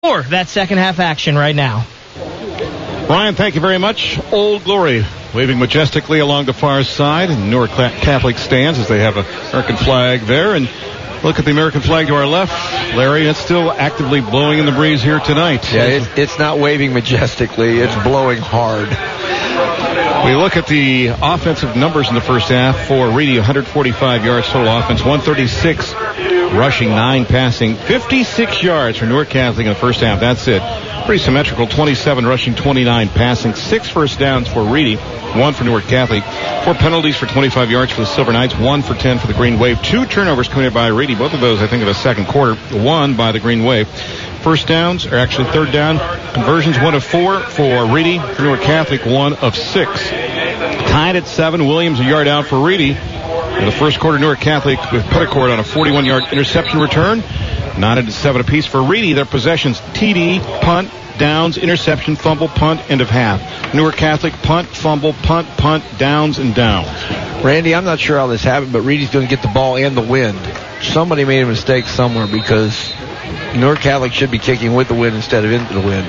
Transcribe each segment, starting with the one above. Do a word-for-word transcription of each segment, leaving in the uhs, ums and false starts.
more of that second half action right now. Brian, thank you very much. Old Glory waving majestically along the far side, and Newark Catholic stands as they have an American flag there. And look at the American flag to our left, Larry. It's still actively blowing in the breeze here tonight. Yeah, it, it's not waving majestically. It's blowing hard. We look at the offensive numbers in the first half for Reedy. one hundred forty-five yards total offense, one thirty-six rushing, nine passing, fifty-six yards for Newark Catholic in the first half. That's it. Pretty symmetrical. twenty-seven rushing, twenty-nine passing, six first downs for Reedy, one for Newark Catholic. Four penalties for twenty-five yards for the Silver Knights, one for ten for the Green Wave. Two turnovers committed by Reedy. Both of those, I think, in the second quarter. One by the Green Wave. First downs, or actually third down conversions, one of four for Reedy. For Newark Catholic, one of six. Tied at seven. Williams a yard out for Reedy. In the first quarter, Newark Catholic with Petticord on a forty-one-yard interception return. Knotted at seven apiece for Reedy. Their possessions, T D, punt, downs, interception, fumble, punt, end of half. Newark Catholic, punt, fumble, punt, punt, downs, and downs. Randy, I'm not sure how this happened, but Reedy's going to get the ball and the wind. Somebody made a mistake somewhere because Newark Catholic should be kicking with the wind instead of into the wind.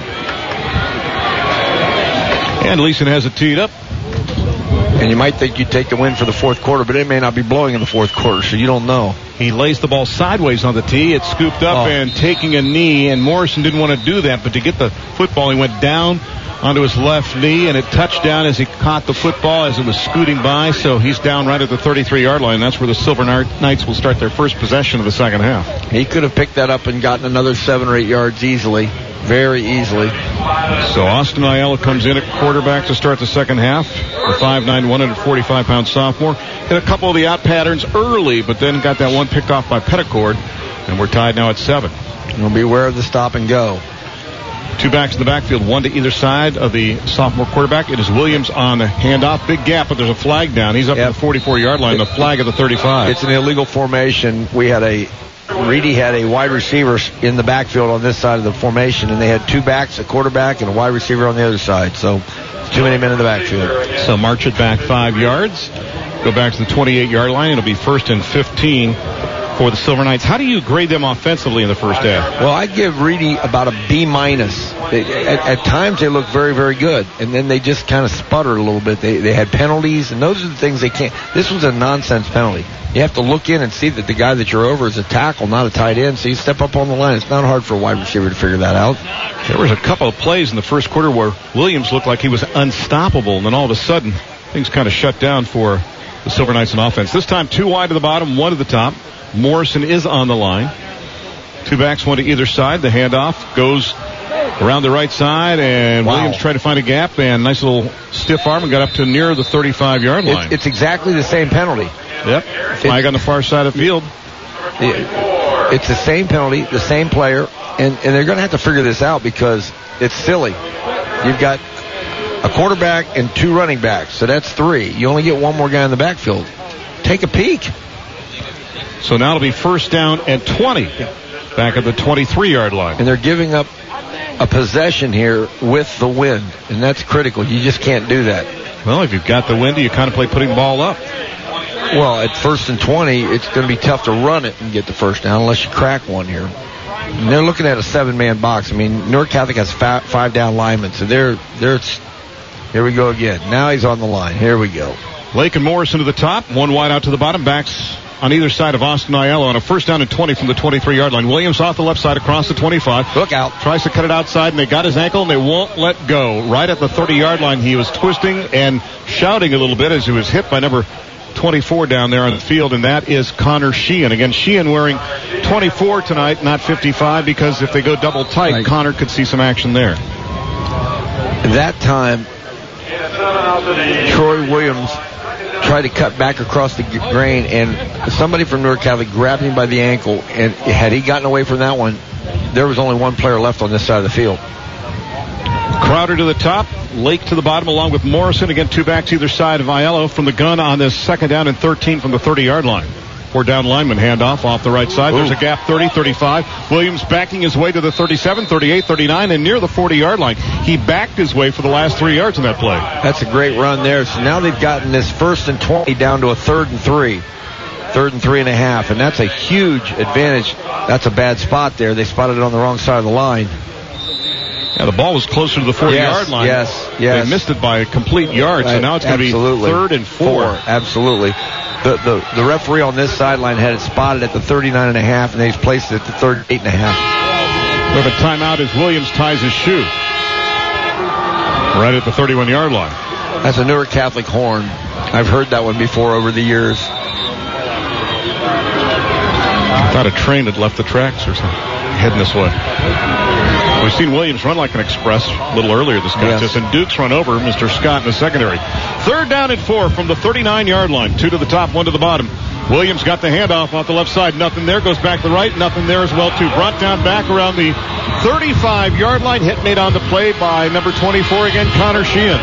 And Leeson has it teed up. And you might think you'd take the win for the fourth quarter, but it may not be blowing in the fourth quarter, so you don't know. He lays the ball sideways on the tee. It's scooped up oh. and taking a knee, and Morrison didn't want to do that, but to get the football, he went down onto his left knee, and it touched down as he caught the football as it was scooting by, so he's down right at the thirty-three-yard line. That's where the Silver Knights will start their first possession of the second half. He could have picked that up and gotten another seven or eight yards easily. Very easily. So Austin Aiello comes in at quarterback to start the second half. The five nine, one hundred forty-five pound sophomore. Hit a couple of the out patterns early, but then got that one picked off by Petticord. And we're tied now at seven. We'll be aware of the stop and go. Two backs in the backfield, one to either side of the sophomore quarterback. It is Williams on the handoff. Big gap, but there's a flag down. He's up yep. at the forty-four-yard line. The flag at the thirty-five. It's an illegal formation. We had a... Reedy had a wide receiver in the backfield on this side of the formation, and they had two backs, a quarterback, and a wide receiver on the other side. So too many men in the backfield. So march it back five yards. Go back to the twenty-eight-yard line. It'll be first and fifteen for the Silver Knights. How do you grade them offensively in the first half? Well, I give Reedy about a B minus. At, at times they look very, very good, and then they just kind of sputtered a little bit. They they had penalties, and those are the things they can't. This was a nonsense penalty. You have to look in and see that the guy that you're over is a tackle, not a tight end. So you step up on the line. It's not hard for a wide receiver to figure that out. There was a couple of plays in the first quarter where Williams looked like he was unstoppable, and then all of a sudden things kind of shut down for the Silver Knights in offense. This time two wide to the bottom, one to the top. Morrison is on the line. Two backs, one to either side. The handoff goes around the right side, and wow. Williams tried to find a gap, and nice little stiff arm and got up to near the thirty-five-yard line. It's, it's exactly the same penalty. Yep. Flag on the far side of the field. It's the same penalty, the same player, and, and they're going to have to figure this out because it's silly. You've got a quarterback and two running backs, so that's three. You only get one more guy in the backfield. Take a peek. So now it'll be first down and twenty back at the twenty-three-yard line. And they're giving up a possession here with the wind, and that's critical. You just can't do that. Well, if you've got the wind, you contemplate putting the ball up. Well, at first and twenty, it's going to be tough to run it and get the first down unless you crack one here. And they're looking at a seven-man box. I mean, Newark Catholic has five, five down linemen, so they're they're. Here we go again. Now he's on the line. Here we go. Lake and Morrison to the top, one wide out to the bottom. Backs on either side of Austin Aiello on a first down and twenty from the twenty-three-yard line. Williams off the left side across the twenty-five. Look out. Tries to cut it outside, and they got his ankle, and they won't let go. Right at the thirty-yard line, he was twisting and shouting a little bit as he was hit by number twenty-four down there on the field, and that is Connor Sheehan. Again, Sheehan wearing twenty-four tonight, not fifty-five, because if they go double tight, right. Connor could see some action there. That time, Troy Williams tried to cut back across the grain, and somebody from Newark Catholic grabbed him by the ankle, and had he gotten away from that one, there was only one player left on this side of the field. Crowder to the top, Lake to the bottom, along with Morrison. Again, two backs either side of Aiello from the gun on this second down and thirteen from the thirty-yard line. Four down lineman handoff off the right side. Ooh. There's a gap, thirty, thirty-five. Williams backing his way to the thirty-seven, thirty-eight, thirty-nine, and near the forty-yard line. He backed his way for the last three yards in that play. That's a great run there. So now they've gotten this first and twenty down to a third and three. Third and three and a half, and that's a huge advantage. That's a bad spot there. They spotted it on the wrong side of the line. Yeah, the ball was closer to the forty-yard yes, line. Yes, yes. They missed it by a complete yard, so now it's going to be third and four. four. Absolutely. The, the the referee on this sideline had it spotted at the thirty-nine and a half, and they placed it at the thirty-eight and a half. We have a timeout as Williams ties his shoe right at the thirty-one-yard line. That's a Newark Catholic horn. I've heard that one before over the years. I thought a train had left the tracks or something, heading this way. We've seen Williams run like an express a little earlier this contest, yes. And Dukes run over Mister Scott in the secondary. Third down and four from the thirty-nine-yard line. Two to the top, one to the bottom. Williams got the handoff off the left side. Nothing there. Goes back to the right. Nothing there as well, too. Brought down back around the thirty-five-yard line. Hit made on the play by number twenty-four again, Connor Sheehan.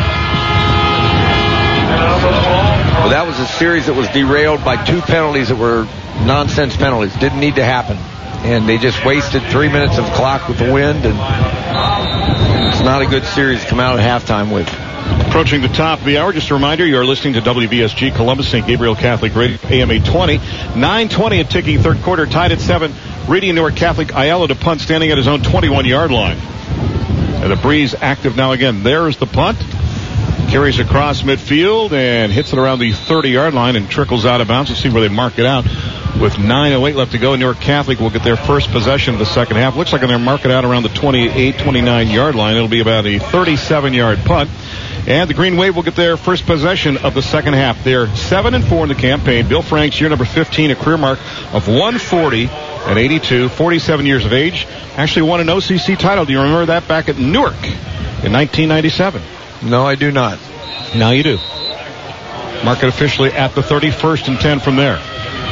Well, that was a series that was derailed by two penalties that were nonsense penalties. Didn't need to happen. And they just wasted three minutes of the clock with the wind, and it's not a good series to come out at halftime with. Approaching the top of the hour, just a reminder, you are listening to W B S G Columbus, Saint Gabriel Catholic Radio, A M eight twenty. nine twenty at ticking third quarter, tied at seven. Reedy Newark Catholic, Ayala to punt, standing at his own twenty-one-yard line. And the breeze active now again. There's the punt. Carries across midfield and hits it around the thirty-yard line and trickles out of bounds. Let's see where they mark it out. With nine oh eight left to go, Newark Catholic will get their first possession of the second half. Looks like they're going to mark it out around the twenty-eight, twenty-nine-yard line. It'll be about a thirty-seven-yard punt. And the Green Wave will get their first possession of the second half. They're seven and four in the campaign. Bill Franks, year number fifteen, a career mark of one forty and eighty-two, forty-seven years of age. Actually won an O C C title. Do you remember that back at Newark in nineteen ninety-seven? No, I do not. Now you do. Mark it officially at the thirty-first and ten from there.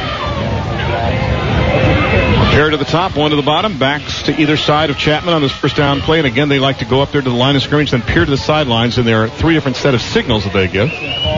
Pair to the top, one to the bottom. Backs to either side of Chapman on this first down play. And again, they like to go up there to the line of scrimmage, then peer to the sidelines. And there are three different set of signals that they give.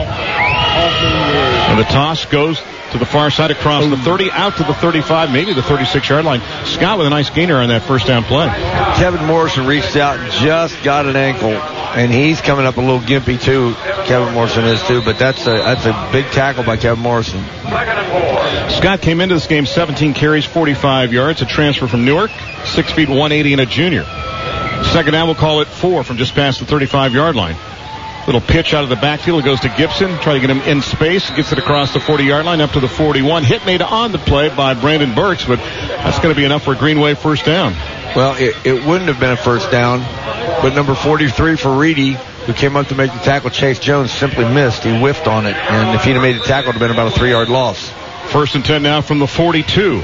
And the toss goes to the far side across the thirty, out to the thirty-five, maybe the thirty-six-yard line. Scott with a nice gainer on that first down play. Kevin Morrison reached out and just got an ankle, and he's coming up a little gimpy too. Kevin Morrison is too, but that's a that's a big tackle by Kevin Morrison. Scott came into this game seventeen carries, forty-five yards, a transfer from Newark, six feet one eighty and a junior. Second down, we'll call it four from just past the thirty-five-yard line. Little pitch out of the backfield. It goes to Gibson. Try to get him in space. Gets it across the forty-yard line up to the forty-one. Hit made on the play by Brandon Burks, but that's going to be enough for a Green Wave first down. Well, it, it wouldn't have been a first down, but number forty-three for Reedy, who came up to make the tackle, Chase Jones, simply missed. He whiffed on it, and if he'd have made the tackle, it would have been about a three-yard loss. First and ten now from the forty-two.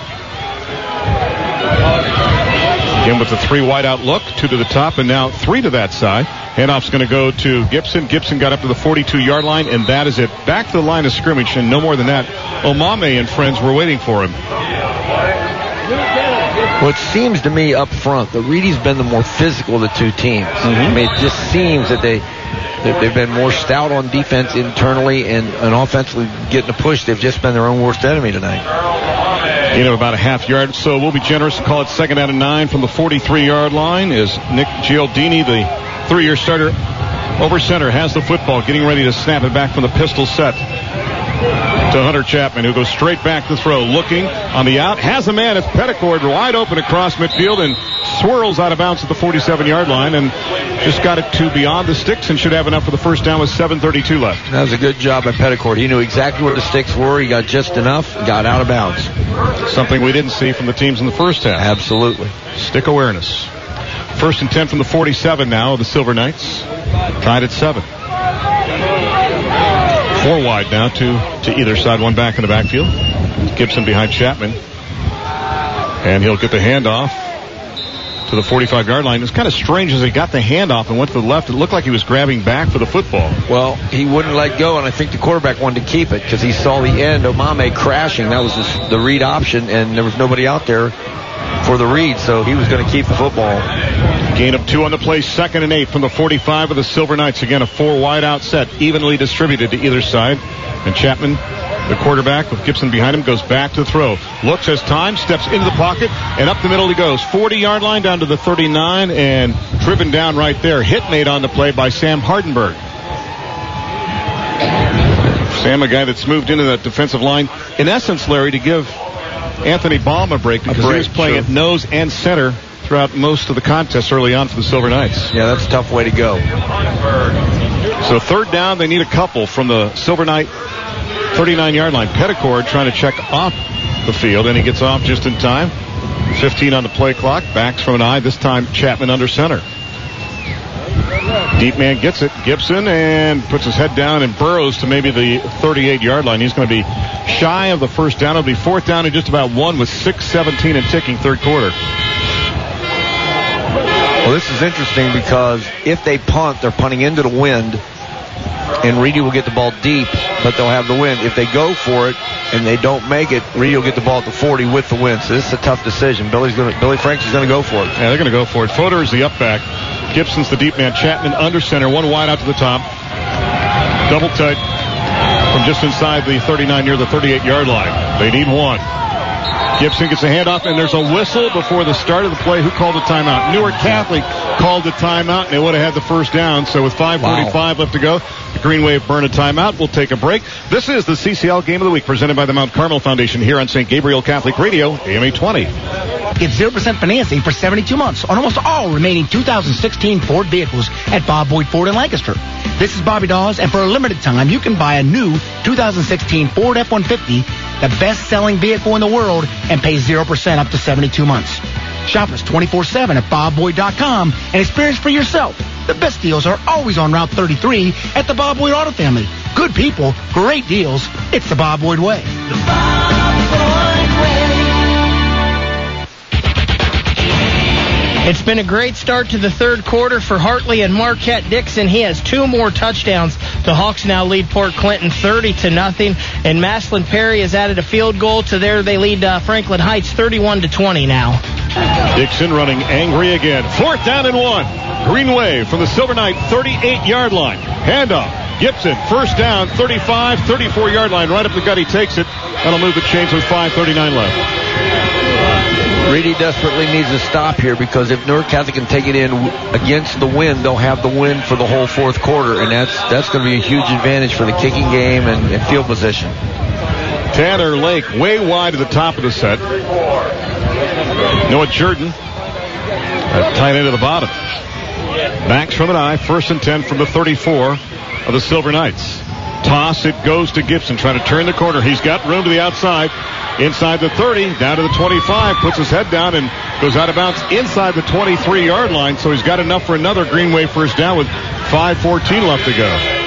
Again with the three wide out look, two to the top, and now three to that side. Handoff's going to go to Gibson. Gibson got up to the forty-two-yard line, and that is it. Back to the line of scrimmage, and no more than that. Omame and friends were waiting for him. Well, it seems to me up front that Reedy's been the more physical of the two teams. Mm-hmm. I mean, it just seems that they, that they've been more stout on defense internally and, and offensively getting a push. They've just been their own worst enemy tonight. You know, about a half yard, so we'll be generous and call it second out of nine from the forty-three-yard line. Is Nick Gialdini, the three-year starter, over center, has the football, getting ready to snap it back from the pistol set to Hunter Chapman, who goes straight back to throw, looking on the out, has a man. It's Petticord wide open across midfield and swirls out of bounds at the forty-seven-yard line, and just got it to beyond the sticks and should have enough for the first down with seven thirty-two left. That was a good job by Petticord. He knew exactly where the sticks were. He got just enough, got out of bounds. Something we didn't see from the teams in the first half. Absolutely. Stick awareness. First and ten from the forty-seven now of the Silver Knights. Tied at seven. Four wide now, two to either side, one back in the backfield. Gibson behind Chapman. And he'll get the handoff to the forty-five-yard line. It's kind of strange as he got the handoff and went to the left. It looked like he was grabbing back for the football. Well, he wouldn't let go, and I think the quarterback wanted to keep it because he saw the end, Omame crashing. That was the, the read option, and there was nobody out there for the read, so he was going to keep the football. Gain of two on the play, second and eight from the forty-five of the Silver Knights. Again, a four wide out set, evenly distributed to either side. And Chapman, the quarterback with Gibson behind him, goes back to throw. Looks as time, steps into the pocket, and up the middle he goes. forty-yard line down to the thirty-nine, and driven down right there. Hit made on the play by Sam Hardenberg. Sam, a guy that's moved into that defensive line, in essence, Larry, to give Anthony Baum a break because a break, he was playing sure. at nose and center throughout most of the contest early on for the Silver Knights. Yeah, that's a tough way to go. So third down, they need a couple from the Silver Knight thirty-nine-yard line. Petticord trying to check off the field, and he gets off just in time. fifteen on the play clock. Backs from an eye. This time Chapman under center. Deep man gets it. Gibson, and puts his head down and burrows to maybe the thirty-eight-yard line. He's going to be shy of the first down. It'll be fourth down and just about one with six seventeen and ticking third quarter. Well, this is interesting because if they punt, they're punting into the wind, and Reedy will get the ball deep, but they'll have the wind. If they go for it and they don't make it, Reedy will get the ball at the forty with the wind. So this is a tough decision. Billy's going to, Billy Franks is going to go for it. Yeah, they're going to go for it. Fodor is the up back. Gibson's the deep man. Chapman under center. One wide out to the top. Double tight from just inside the thirty-nine near the thirty-eight-yard line. They need one. Gibson gets a handoff, and there's a whistle before the start of the play. Who called the timeout? Newark Catholic called the timeout, and they would have had the first down. So with five forty-five wow. left to go, the Green Wave burn a timeout. We'll take a break. This is the C C L Game of the Week presented by the Mount Carmel Foundation here on Saint Gabriel Catholic Radio, A M eight twenty. Get zero percent financing for seventy-two months on almost all remaining two thousand sixteen Ford vehicles at Bob Boyd Ford in Lancaster. This is Bobby Dawes, and for a limited time, you can buy a new two thousand sixteen Ford F one fifty, the best-selling vehicle in the world, and pay zero percent up to seventy-two months. Shop us twenty-four seven at bob boyd dot com and experience for yourself. The best deals are always on Route thirty-three at the Bob Boyd Auto Family. Good people, great deals. It's the Bob Boyd way. The Bob Boyd way. It's been a great start to the third quarter for Hartley and Marquette Dixon. He has two more touchdowns. The Hawks now lead Port Clinton thirty to nothing, and Maslin Perry has added a field goal to there. They lead uh, Franklin Heights thirty-one to twenty now. Dixon running angry again. Fourth down and one. Green Wave from the Silver Knight thirty-eight-yard line. Handoff. Gibson, first down, thirty-five, thirty-four-yard line. Right up the gut, he takes it. That'll move the chains with five thirty-nine left. Reedy desperately needs to stop here because if Newark Catholic can take it in against the wind, they'll have the win for the whole fourth quarter, and that's that's going to be a huge advantage for the kicking game and, and field position. Tanner Lake way wide at the top of the set. Noah Jordan at tight end of the bottom. Backs from an eye, first and ten from the thirty-four of the Silver Knights. Toss, it goes to Gibson, trying to turn the corner. He's got room to the outside. Inside the thirty, down to the twenty-five, puts his head down and goes out of bounds inside the twenty-three-yard line, so he's got enough for another Green Wave first down with five fourteen left to go.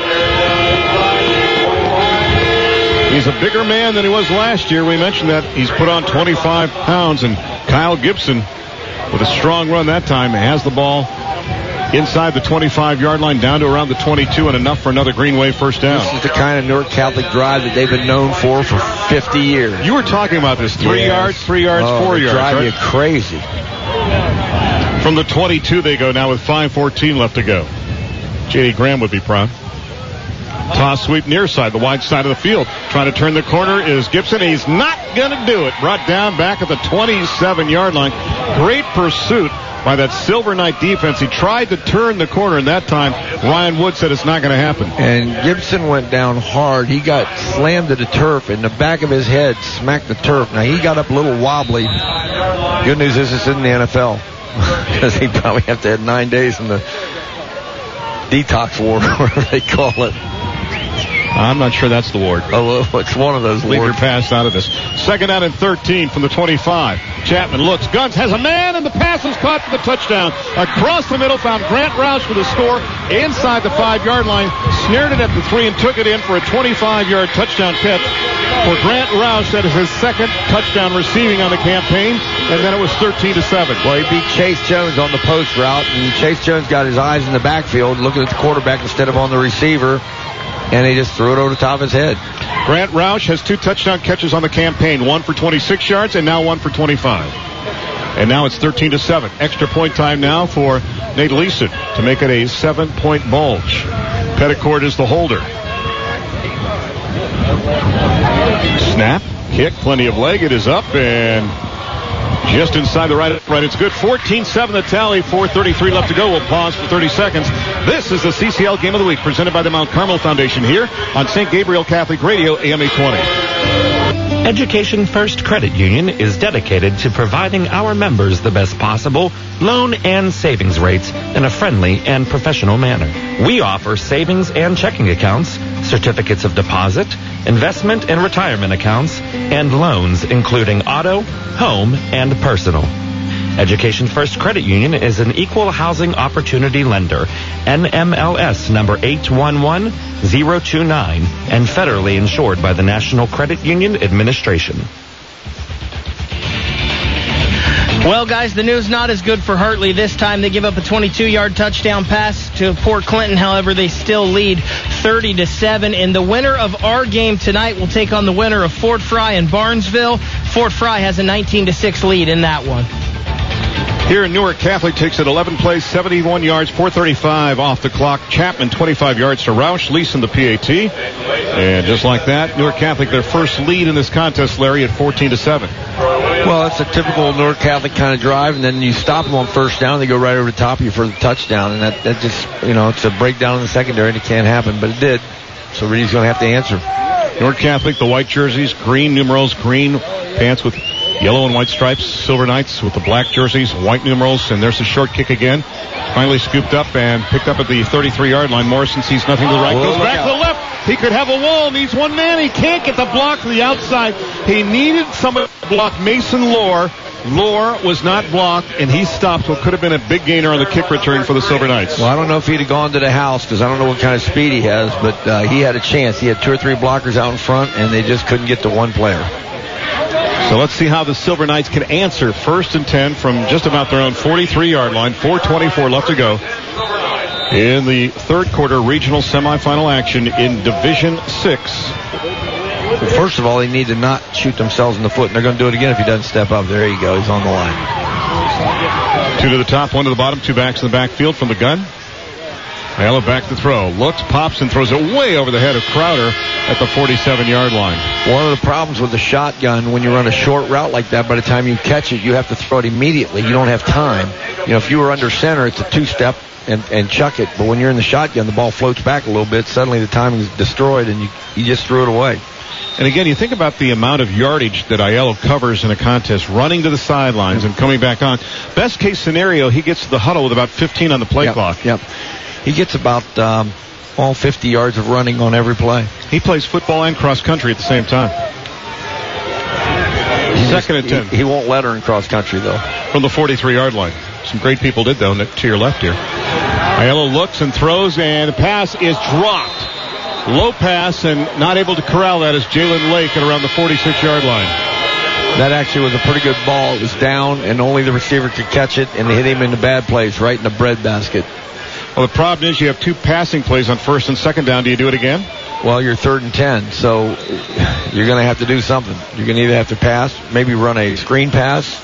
He's a bigger man than he was last year. We mentioned that he's put on twenty-five pounds, and Kyle Gibson, with a strong run that time, has the ball inside the twenty-five-yard line, down to around the twenty-two, and enough for another Green Wave first down. This is the kind of Newark Catholic drive that they've been known for for fifty years. You were talking about this. Three yes. yards, three yards, oh, four they yards. drive right? you crazy. From the twenty-two they go now with five fourteen left to go. J D Graham would be proud. Toss sweep near side, the wide side of the field. Trying to turn the corner is Gibson. He's not going to do it. Brought down back at the twenty-seven-yard line. Great pursuit by that Silver Knight defense. He tried to turn the corner, and that time Ryan Wood said it's not going to happen. And Gibson went down hard. He got slammed to the turf, and the back of his head smacked the turf. Now, he got up a little wobbly. Good news is it's in the N F L because he probably have to have nine days in the detox ward, whatever they call it. I'm not sure that's the ward. Oh, well, it's one of those Leave wards. your pass out of this. Second down and thirteen from the twenty-five. Chapman looks. Guns has a man, and the pass is caught for the touchdown. Across the middle, found Grant Roush for the score. Inside the five-yard line, snared it at the three and took it in for a twenty-five-yard touchdown catch for Grant Roush. That is his second touchdown receiving on the campaign, and then it was thirteen to seven. Well, he beat Chase Jones on the post route, and Chase Jones got his eyes in the backfield, looking at the quarterback instead of on the receiver. And he just threw it over the top of his head. Grant Roush has two touchdown catches on the campaign, one for twenty-six yards and now one for twenty-five. And now it's thirteen to seven. Extra point time now for Nate Leeson to make it a seven-point bulge. Petticord is the holder. Snap, kick, plenty of leg. It is up and just inside the right upright. It's good. fourteen seven the tally. four thirty-three left to go. We'll pause for thirty seconds. This is the C C L Game of the Week presented by the Mount Carmel Foundation here on Saint Gabriel Catholic Radio, A M eight twenty. Education First Credit Union is dedicated to providing our members the best possible loan and savings rates in a friendly and professional manner. We offer savings and checking accounts, certificates of deposit, investment and retirement accounts, and loans including auto, home, and personal. Education First Credit Union is an equal housing opportunity lender, N M L S number eight one one zero two nine, and federally insured by the National Credit Union Administration. Well, guys, the news not as good for Hartley this time. They give up a twenty-two-yard touchdown pass to Port Clinton. However, they still lead thirty to seven. And the winner of our game tonight will take on the winner of Fort Fry and Barnesville. Fort Fry has a nineteen to six lead in that one. Here in Newark, Catholic takes it eleven plays, seventy-one yards, four thirty-five off the clock. Chapman, twenty-five yards to Roush. Leeson, the P A T. And just like that, Newark Catholic, their first lead in this contest, Larry, at fourteen to seven. Well, it's a typical Newark Catholic kind of drive, and then you stop them on first down, they go right over the top of you for the touchdown, and that, that just, you know, it's a breakdown in the secondary, and it can't happen, but it did. So Reedy's going to have to answer. Newark Catholic, the white jerseys, green numerals, green pants with yellow and white stripes. Silver Knights with the black jerseys, white numerals, and there's the short kick again. Finally scooped up and picked up at the thirty-three-yard line. Morrison sees nothing to the right, goes back to the left. He could have a wall, needs one man. He can't get the block to the outside. He needed someone to block Mason Lohr. Lohr was not blocked, and he stopped what could have been a big gainer on the kick return for the Silver Knights. Well, I don't know if he'd have gone to the house because I don't know what kind of speed he has, but uh, he had a chance. He had two or three blockers out in front, and they just couldn't get to one player. So let's see how the Silver Knights can answer first and ten from just about their own forty-three-yard line. four twenty-four left to go in the third quarter regional semifinal action in Division six. Well, first of all, they need to not shoot themselves in the foot, and they're going to do it again if he doesn't step up. There you go. He's on the line. Two to the top, one to the bottom, two backs in the backfield from the gun. Ayala back to throw. Looks, pops, and throws it way over the head of Crowder at the forty-seven-yard line. One of the problems with the shotgun, when you run a short route like that, by the time you catch it, you have to throw it immediately. You don't have time. You know, if you were under center, it's a two-step and, and chuck it. But when you're in the shotgun, the ball floats back a little bit. Suddenly the timing is destroyed, and you, you just threw it away. And again, you think about the amount of yardage that Aiello covers in a contest, running to the sidelines and coming back on. Best case scenario, he gets to the huddle with about fifteen on the play yep, clock. Yep. He gets about um, all fifty yards of running on every play. He plays football and cross country at the same time. He Second just, and ten. He, he won't let her in cross country, though. From the forty-three-yard line. Some great people did, though, to your left here. Aiello looks and throws, and the pass is dropped. Low pass, and not able to corral that is Jalen Lake at around the forty-six-yard line. That actually was a pretty good ball. It was down, and only the receiver could catch it, and they hit him in the bad place, right in the bread basket. Well, the problem is you have two passing plays on first and second down. Do you do it again? Well, you're third and ten, so you're going to have to do something. You're going to either have to pass, maybe run a screen pass.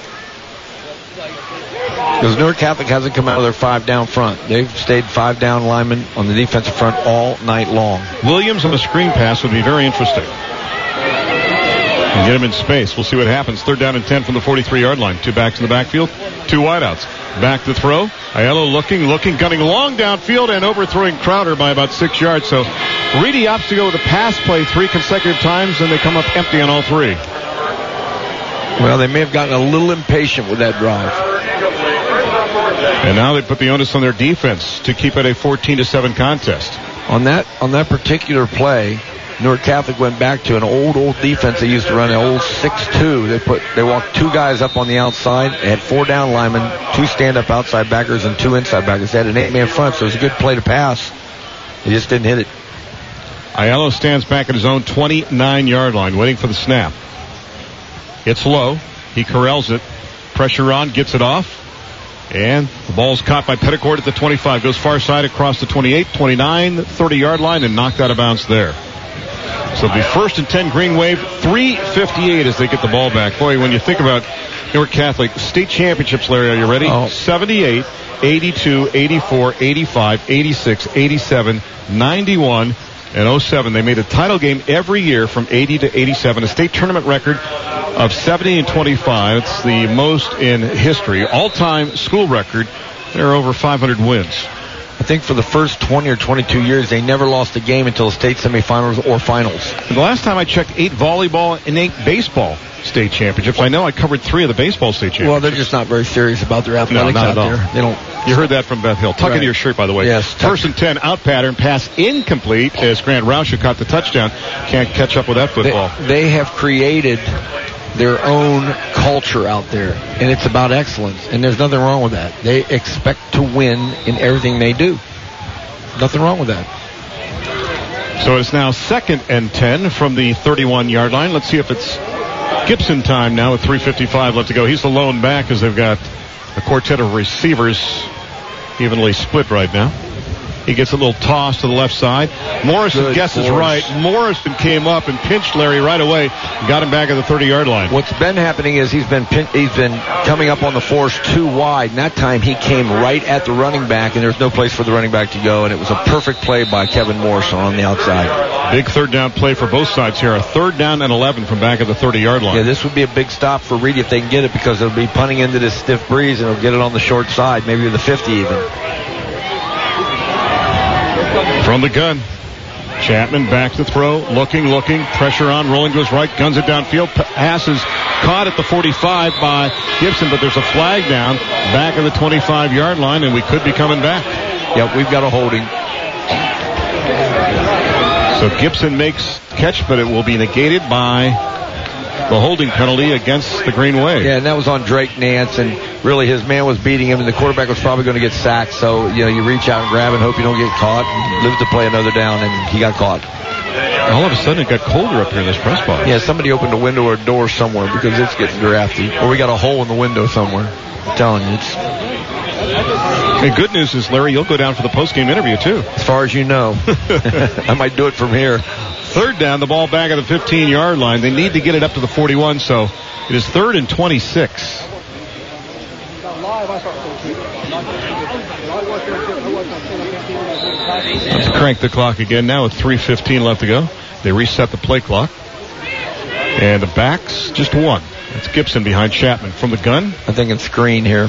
Because Newark Catholic hasn't come out of their five down front. They've stayed five down linemen on the defensive front all night long. Williams on the screen pass would be very interesting. And get him in space. We'll see what happens. Third down and ten from the forty-three-yard line. Two backs in the backfield, two wideouts. Back to throw. Aiello looking, looking, gunning long downfield and overthrowing Crowder by about six yards. So Reedy opts to go with a pass play three consecutive times, and they come up empty on all three. Well, they may have gotten a little impatient with that drive. And now they put the onus on their defense to keep it a fourteen to seven contest. On that on that particular play, Newark Catholic went back to an old, old defense they used to run, an old six two. They put they walked two guys up on the outside. They had four down linemen, two stand-up outside backers, and two inside backers. They had an eight-man front, so it was a good play to pass. They just didn't hit it. Aiello stands back at his own twenty-nine-yard line, waiting for the snap. It's low. He corrals it. Pressure on, gets it off. And the ball's caught by Petticord at the twenty-five. Goes far side across the twenty-eight, twenty-nine, thirty-yard line, and knocked out of bounds there. So it'll be first and ten, Green Wave, three fifty-eight as they get the ball back. Boy, when you think about Newark Catholic, state championships, Larry, are you ready? Oh. seventy-eight, eighty-two, eighty-four, eighty-five, eighty-six, eighty-seven, ninety-one, and oh seven. They made a title game every year from eighty to eighty-seven. A state tournament record of seventy and twenty-five. It's the most in history. All-time school record. There are over five hundred wins. I think for the first twenty or twenty-two years, they never lost a game until the state semifinals or finals. And the last time I checked, eight volleyball and eight baseball state championships. I know I covered three of the baseball state championships. Well, they're just not very serious about their athletics no, not out at all. there. They don't. You heard that from Beth Hill. Tuck right. into your shirt, by the way. Yes. First and ten, out pattern, pass incomplete as Grant Rauscher caught the touchdown. Can't catch up with that football. They, they have created their own culture out there, and it's about excellence, and there's nothing wrong with that. They expect to win in everything they do. Nothing wrong with that. So it's now second and ten from the thirty-one-yard line. Let's see if it's Gibson time now with three fifty-five left to go. He's the lone back as they've got a quartet of receivers evenly split right now. He gets a little toss to the left side. Morrison Good guesses force. right. Morrison came up and pinched Larry right away. Got him back at the thirty-yard line. What's been happening is he's been pin- he's been coming up on the force too wide. And that time he came right at the running back, and there's no place for the running back to go. And it was a perfect play by Kevin Morrison on the outside. Big third down play for both sides here. A third down and eleven from back at the thirty-yard line. Yeah, this would be a big stop for Reedy if they can get it, because they'll be punting into this stiff breeze, and they'll get it on the short side, maybe the fifty even. From the gun, Chapman back to throw, looking, looking, pressure on, rolling to his right, guns it downfield, passes caught at the forty-five by Gibson, but there's a flag down back at the twenty-five-yard line, and we could be coming back. Yep, we've got a holding. So Gibson makes catch, but it will be negated by the holding penalty against the Green Wave. Yeah, and that was on Drake Nance, and really his man was beating him, and the quarterback was probably going to get sacked. So, you know, you reach out and grab and hope you don't get caught, and live to play another down, and he got caught. All of a sudden, it got colder up here in this press box. Yeah, somebody opened a window or a door somewhere because it's getting drafty. Or we got a hole in the window somewhere. I'm telling you, it's... The good news is, Larry, you'll go down for the post-game interview, too. As far as you know. I might do it from here. Third down, the ball back at the fifteen-yard line. They need to get it up to the forty-one, so it is third and twenty-six. Let's crank the clock again now with three fifteen left to go. They reset the play clock. And the backs, just one. It's Gibson behind Chapman. From the gun. I'm thinking screen here.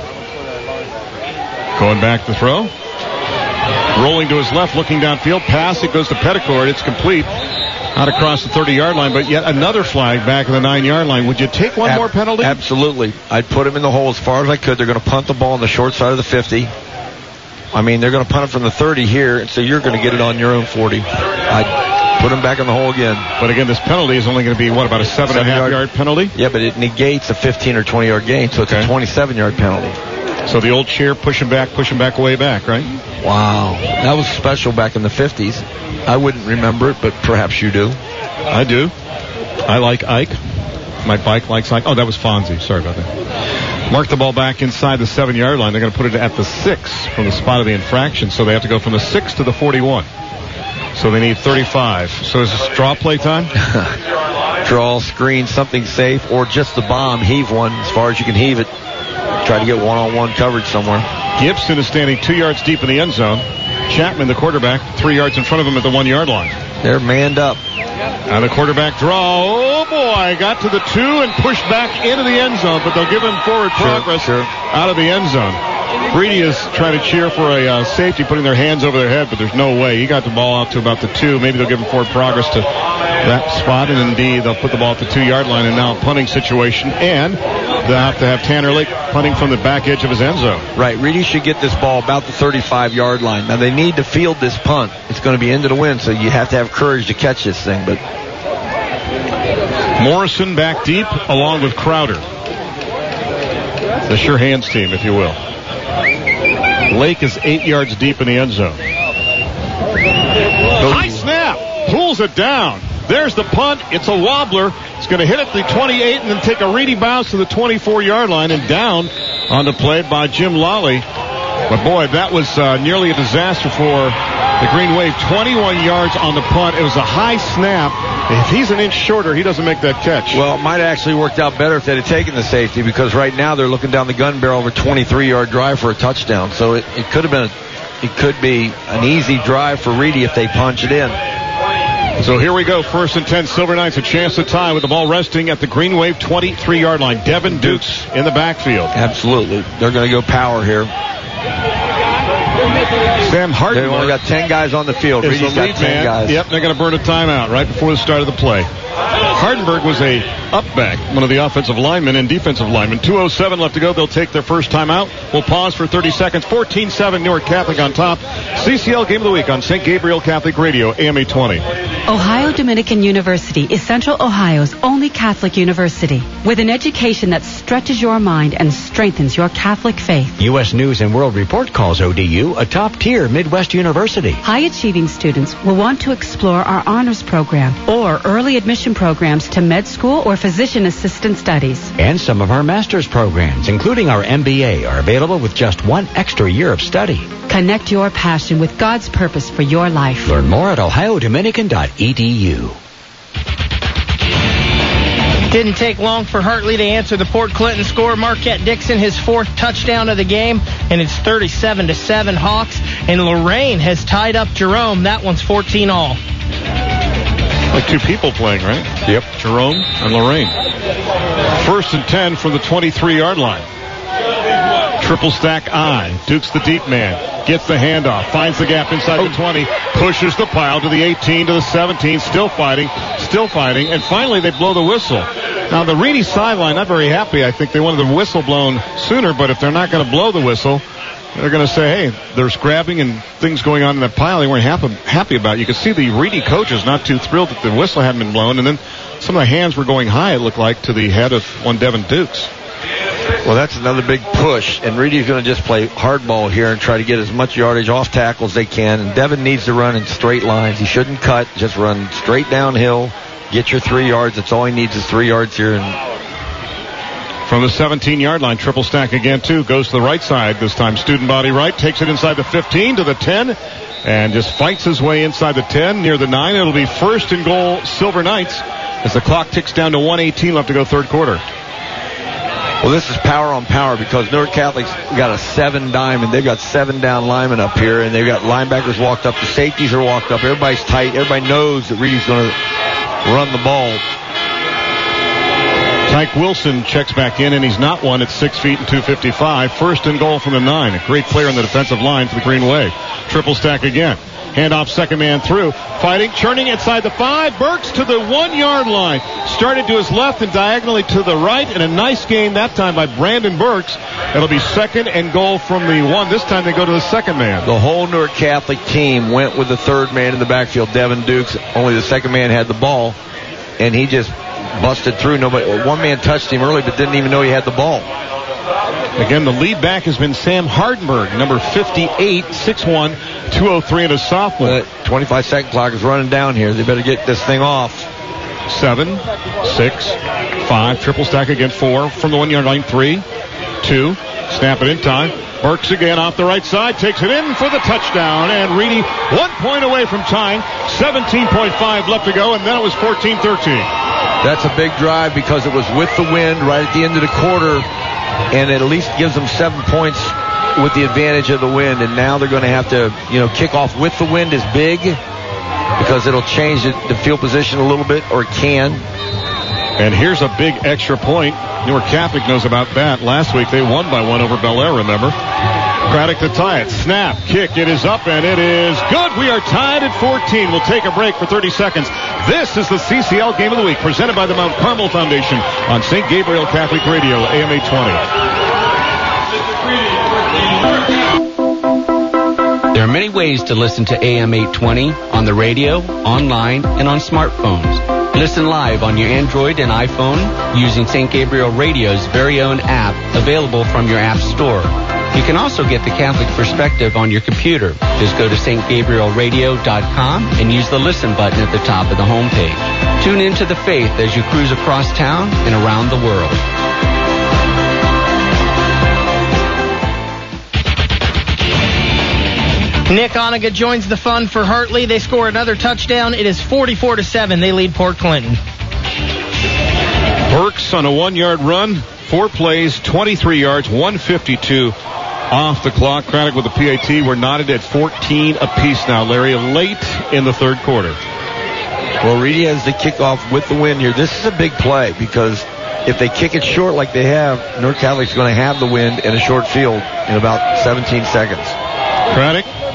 Going back to throw. Rolling to his left, looking downfield. Pass, it goes to Petticord. It's complete. Out across the thirty-yard line, but yet another flag back at the nine-yard line. Would you take one Ab- more penalty? Absolutely. I'd put him in the hole as far as I could. They're going to punt the ball on the short side of the fifty. I mean, they're going to punt it from the thirty here, and so you're going to get it on your own forty. I'd put him back in the hole again. But again, this penalty is only going to be, what, about a seven, seven and a half yard, yard penalty? Yeah, but it negates a fifteen or twenty yard gain, so it's okay. A twenty-seven yard penalty. So the old cheer, push him back, push him back, way back, right? Wow. That was special back in the fifties. I wouldn't remember it, but perhaps you do. I do. I like Ike. My bike likes Ike. Oh, that was Fonzie. Sorry about that. Mark the ball back inside the seven-yard line. They're going to put it at the six from the spot of the infraction. So they have to go from the six to the forty-one. So they need thirty-five. So is this draw play time? Draw, screen, something safe, or just the bomb. Heave one as far as you can heave it. Try to get one-on-one coverage somewhere. Gibson is standing two yards deep in the end zone. Chapman, the quarterback, three yards in front of him at the one-yard line. They're manned up. And the quarterback draw. Oh, boy. Got to the two and pushed back into the end zone, but they'll give him forward progress sure, sure. out of the end zone. Reedy is trying to cheer for a uh, safety, putting their hands over their head, but there's no way. He got the ball out to about the two. Maybe they'll give him forward progress to that spot, and indeed they'll put the ball at the two-yard line, and now a punting situation, and they'll have to have Tanner Lake punting from the back edge of his end zone. Right. Reedy should get this ball about the thirty-five-yard line. Now, they need to field this punt. It's going to be into the wind, so you have to have courage to catch this thing, but... Morrison back deep, along with Crowder. The sure hands team, if you will. Lake is eight yards deep in the end zone. High snap. Pulls it down. There's the punt. It's a wobbler. It's going to hit at the twenty-eight and then take a Reedy bounce to the twenty-four-yard line and down on the play by Jim Lawley. But, boy, that was uh, nearly a disaster for the Green Wave. twenty-one yards on the punt. It was a high snap. If he's an inch shorter, he doesn't make that catch. Well, it might have actually worked out better if they'd have taken the safety, because right now they're looking down the gun barrel of a twenty-three-yard drive for a touchdown. So it, it could have been, a, it could be an easy drive for Reedy if they punch it in. So here we go. First and ten. Silver Knights a chance to tie with the ball resting at the Green Wave twenty-three-yard line. Devin Dukes in the backfield. Absolutely. They're going to go power here. Sam Hardenberg. They've only got ten guys on the field. Is Reedy's the got lead ten man. guys. Yep, they're going to burn a timeout right before the start of the play. Hardenberg was a up back, one of the offensive linemen and defensive linemen. two oh seven left to go. They'll take their first timeout. We'll pause for thirty seconds. fourteen seven Newark Catholic on top. C C L Game of the Week on Saint Gabriel Catholic Radio, A M eight twenty. Ohio Dominican University is Central Ohio's only Catholic university with an education that stretches your mind and strengthens your Catholic faith. U S News and World Report calls O D U a top-tier Midwest university. High-achieving students will want to explore our honors program or early admission programs to med school or physician assistant studies. And some of our master's programs, including our M B A, are available with just one extra year of study. Connect your passion with God's purpose for your life. Learn more at ohio dominican dot e d u. Didn't take long for Hartley to answer the Port Clinton score. Marquette Dixon, his fourth touchdown of the game, and it's thirty-seven to seven Hawks. And Lorraine has tied up Jerome. That one's fourteen all. Like two people playing, right? Yep. Jerome and Lorraine. First and ten from the twenty-three-yard line. Triple stack I. Duke's the deep man. Gets the handoff. Finds the gap inside the twenty. Pushes the pile to the eighteen, to the seventeen. Still fighting. Still fighting. And finally they blow the whistle. Now the Reedy sideline, not very happy. I think they wanted the whistle blown sooner, but if they're not going to blow the whistle, they're going to say, hey, there's grabbing and things going on in that pile they weren't happy, happy about. You could see the Reedy coaches not too thrilled that the whistle hadn't been blown. And then some of the hands were going high, it looked like, to the head of one Devin Dukes. Well, that's another big push, and Reedy's going to just play hardball here and try to get as much yardage off tackle as they can. And Devin needs to run in straight lines. He shouldn't cut, just run straight downhill, get your three yards. That's all he needs is three yards here. And from the seventeen-yard line, triple stack again, too. Goes to the right side this time. Student body right. Takes it inside the fifteen to the ten. And just fights his way inside the ten, near the nine. It'll be first and goal, Silver Knights, as the clock ticks down to one eighteen left to go third quarter. Well, this is power on power because Newark Catholic's got a seven diamond. They've got seven down linemen up here, and they've got linebackers walked up. The safeties are walked up. Everybody's tight. Everybody knows that Reedy's going to run the ball. Tyke Wilson checks back in, and he's not one at six feet and two fifty-five. First and goal from the nine. A great player on the defensive line for the Green Wave. Triple stack again. Handoff, second man through. Fighting, churning inside the five. Burks to the one-yard line. Started to his left and diagonally to the right. And a nice gain that time by Brandon Burks. It'll be second and goal from the one. This time they go to the second man. The whole Newark Catholic team went with the third man in the backfield, Devin Dukes. Only the second man had the ball, and he just busted through. Nobody, one man touched him early, but didn't even know he had the ball. Again, the lead back has been Sam Hardenberg, number fifty-eight, six one, two oh three, and a sophomore. The twenty-five second clock is running down here. They better get this thing off. Seven, six, five, triple stack again, four from the one-yard line, three, two, snap it in time. Burks again off the right side, takes it in for the touchdown, and Reedy one point away from tying, seventeen point five left to go, and then it was fourteen thirteen. That's a big drive because it was with the wind right at the end of the quarter, and it at least gives them seven points with the advantage of the wind. And now they're going to have to, you know, kick off with the wind is big because it'll change the field position a little bit, or it can. And here's a big extra point. Newark Catholic knows about that. Last week they won by one over Bel Air, remember? Craddock to tie it. Snap, kick, it is up, and it is good. We are tied at fourteen. We'll take a break for thirty seconds. This is the C C L Game of the Week, presented by the Mount Carmel Foundation on Saint Gabriel Catholic Radio, A M eight twenty. There are many ways to listen to A M eight twenty on the radio, online, and on smartphones. Listen live on your Android and iPhone using Saint Gabriel Radio's very own app, available from your app store. You can also get the Catholic perspective on your computer. Just go to s t gabriel radio dot com and use the listen button at the top of the homepage. Tune into the faith as you cruise across town and around the world. Nick Onega joins the fun for Hartley. They score another touchdown. It is forty-four to seven. They lead Port Clinton. Burks on a one-yard run, four plays, twenty-three yards, one fifty-two off the clock. Craddock with the P A T. We're knotted at fourteen apiece now, Larry, late in the third quarter. Well, Reedy has the kickoff with the win here. This is a big play because if they kick it short like they have, Newark Catholic's going to have the wind in a short field in about seventeen seconds. Craddock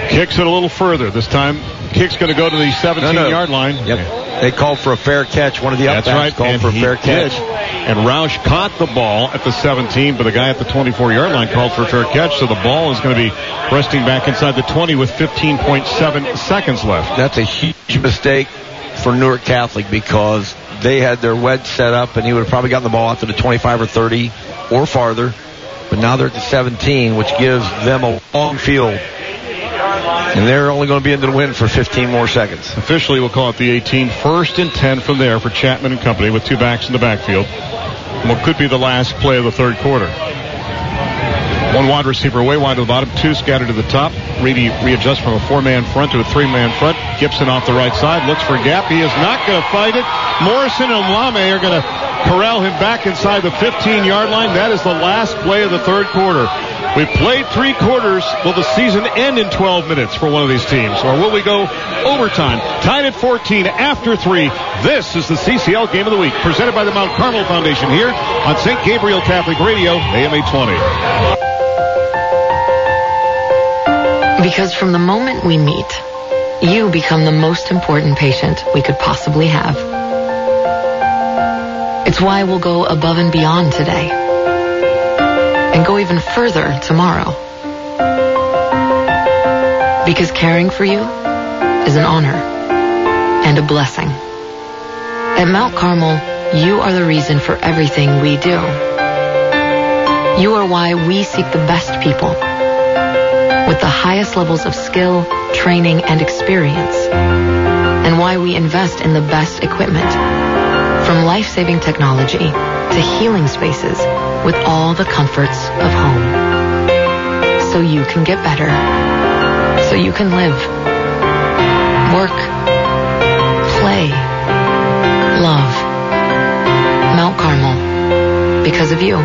Kicks it a little further. This time, kick's going to go to the seventeen-yard no, no. line. Yep. They called for a fair catch. One of the That's upbacks right. called and for a he fair catch. Did. And Roush caught the ball at the seventeen, but the guy at the twenty-four-yard line called for a fair catch, so the ball is going to be resting back inside the twenty with fifteen point seven seconds left. That's a huge mistake for Newark Catholic because they had their wedge set up, and he would have probably gotten the ball out to the twenty-five or thirty or farther. But now they're at the seventeen, which gives them a long field. And they're only going to be into the wind for fifteen more seconds. Officially, we'll call it the eighteen. First and ten from there for Chapman and company with two backs in the backfield. What could be the last play of the third quarter. One wide receiver way wide to the bottom, two scattered to the top. Reedy readjusts from a four-man front to a three-man front. Gibson off the right side, looks for a gap. He is not going to fight it. Morrison and Lame are going to corral him back inside the fifteen-yard line. That is the last play of the third quarter. We played three quarters. Will the season end in twelve minutes for one of these teams? Or will we go overtime? Tied at fourteen after three. This is the C C L Game of the Week, presented by the Mount Carmel Foundation here on Saint Gabriel Catholic Radio, A M eight twenty. Because from the moment we meet, you become the most important patient we could possibly have. It's why we'll go above and beyond today and go even further tomorrow. Because caring for you is an honor and a blessing. At Mount Carmel, you are the reason for everything we do. You are why we seek the best people with the highest levels of skill, training, and experience, and why we invest in the best equipment, from life-saving technology to healing spaces with all the comforts of home. So you can get better, so you can live, work, play, love. Mount Carmel, because of you.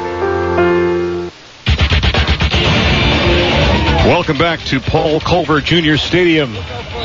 Welcome back to Paul Culver Junior Stadium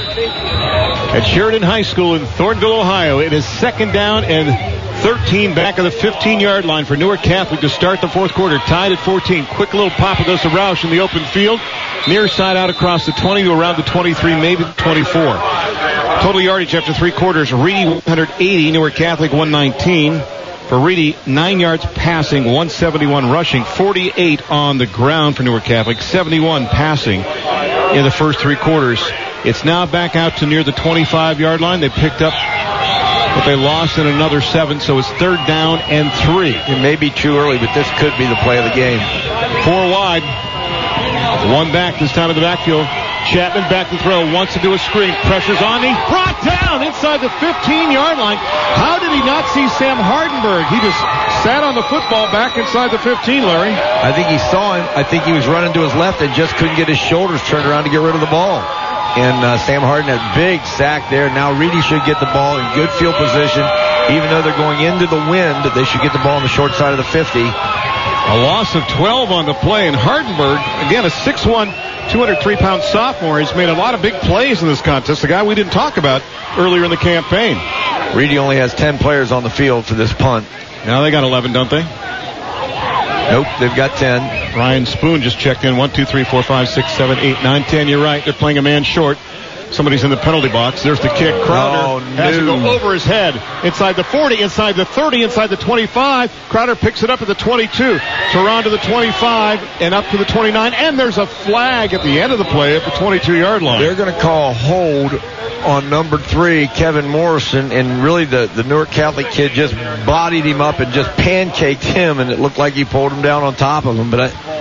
at Sheridan High School in Thornville, Ohio. It is second down and thirteen back of the fifteen-yard line for Newark Catholic to start the fourth quarter. Tied at fourteen. Quick little pop. It goes to Roush in the open field. Near side out across the twenty to around the twenty-three, maybe the twenty-four. Total yardage after three quarters. Reedy one hundred eighty, Newark Catholic one nineteen. For Reedy, nine yards passing, one seventy-one rushing, forty-eight on the ground for Newark Catholic, seventy-one passing in the first three quarters. It's now back out to near the twenty-five-yard line. They picked up what they lost in another seven, so it's third down and three. It may be too early, but this could be the play of the game. Four wide. One back this time in the backfield. Chapman back to throw, wants to do a screen. Pressure's on. He's brought down inside the fifteen-yard line. How did he not see Sam Hardenberg? He just sat on the football back inside the fifteen, Larry. I think he saw him. I think he was running to his left and just couldn't get his shoulders turned around to get rid of the ball. And uh, Sam Harden had a big sack there. Now Reedy should get the ball in good field position. Even though they're going into the wind, they should get the ball on the short side of the fifty. A loss of twelve on the play, and Hardenberg, again, a six one, two hundred three pound sophomore. He's made a lot of big plays in this contest, the guy we didn't talk about earlier in the campaign. Reedy only has ten players on the field for this punt. Now they got eleven, don't they? Nope, they've got ten. Ryan Spoon just checked in. one, two, three, four, five, six, seven, eight, nine, ten. You're right. They're playing a man short. Somebody's in the penalty box. There's the kick. Crowder oh, has no. to go over his head. Inside the forty, inside the thirty, inside the twenty-five. Crowder picks it up at the twenty-two. Teron to the twenty-five and up to the twenty-nine. And there's a flag at the end of the play at the twenty-two-yard line. They're going to call a hold on number three, Kevin Morrison. And really the, the Newark Catholic kid just bodied him up and just pancaked him. And it looked like he pulled him down on top of him. But I...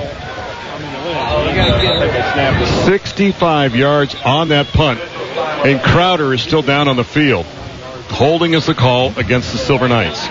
sixty-five yards on that punt, and Crowder is still down on the field. Holding is the call against the Silver Knights.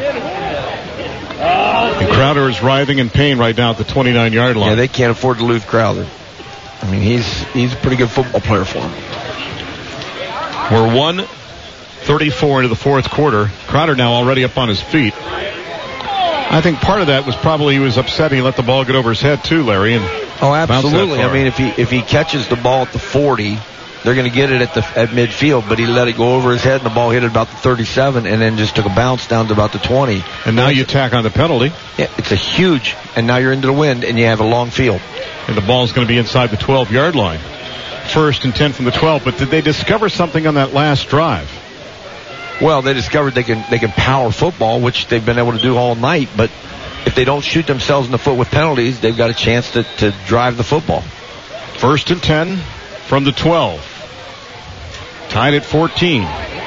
And Crowder is writhing in pain right now at the twenty-nine-yard line. Yeah, they can't afford to lose Crowder. I mean, he's he's a pretty good football player for them. We're one thirty-four into the fourth quarter. Crowder now already up on his feet. I think part of that was probably he was upset he let the ball get over his head too, Larry. And oh, absolutely. I mean, if he if he catches the ball at the forty, they're going to get it at the at midfield, but he let it go over his head and the ball hit at about the thirty-seven and then just took a bounce down to about the twenty. And now you tack on the penalty. Yeah, it's a huge, and now you're into the wind and you have a long field. And the ball's going to be inside the twelve-yard line. first and ten from the twelve. But did they discover something on that last drive? Well, they discovered they can they can power football, which they've been able to do all night. But if they don't shoot themselves in the foot with penalties, they've got a chance to, to drive the football. First and ten from the twelve. Tied at fourteen.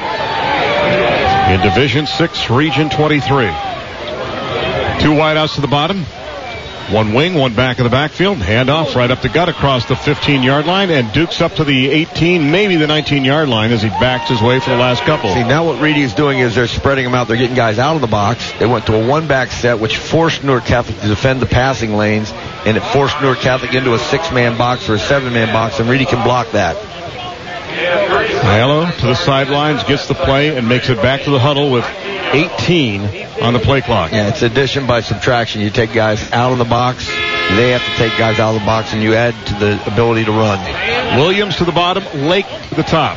In Division six, Region twenty-three. Two wideouts to the bottom. One wing, one back in the backfield. Handoff right up the gut across the fifteen-yard line. And Dukes up to the eighteen, maybe the nineteen-yard line as he backs his way for the last couple. See, now what Reedy is doing is they're spreading them out. They're getting guys out of the box. They went to a one-back set, which forced Newark Catholic to defend the passing lanes. And it forced Newark Catholic into a six-man box or a seven-man box. And Reedy can block that. Aiello to the sidelines, gets the play, and makes it back to the huddle with eighteen on the play clock. Yeah, it's addition by subtraction. You take guys out of the box, they have to take guys out of the box, and you add to the ability to run. Williams to the bottom, Lake to the top.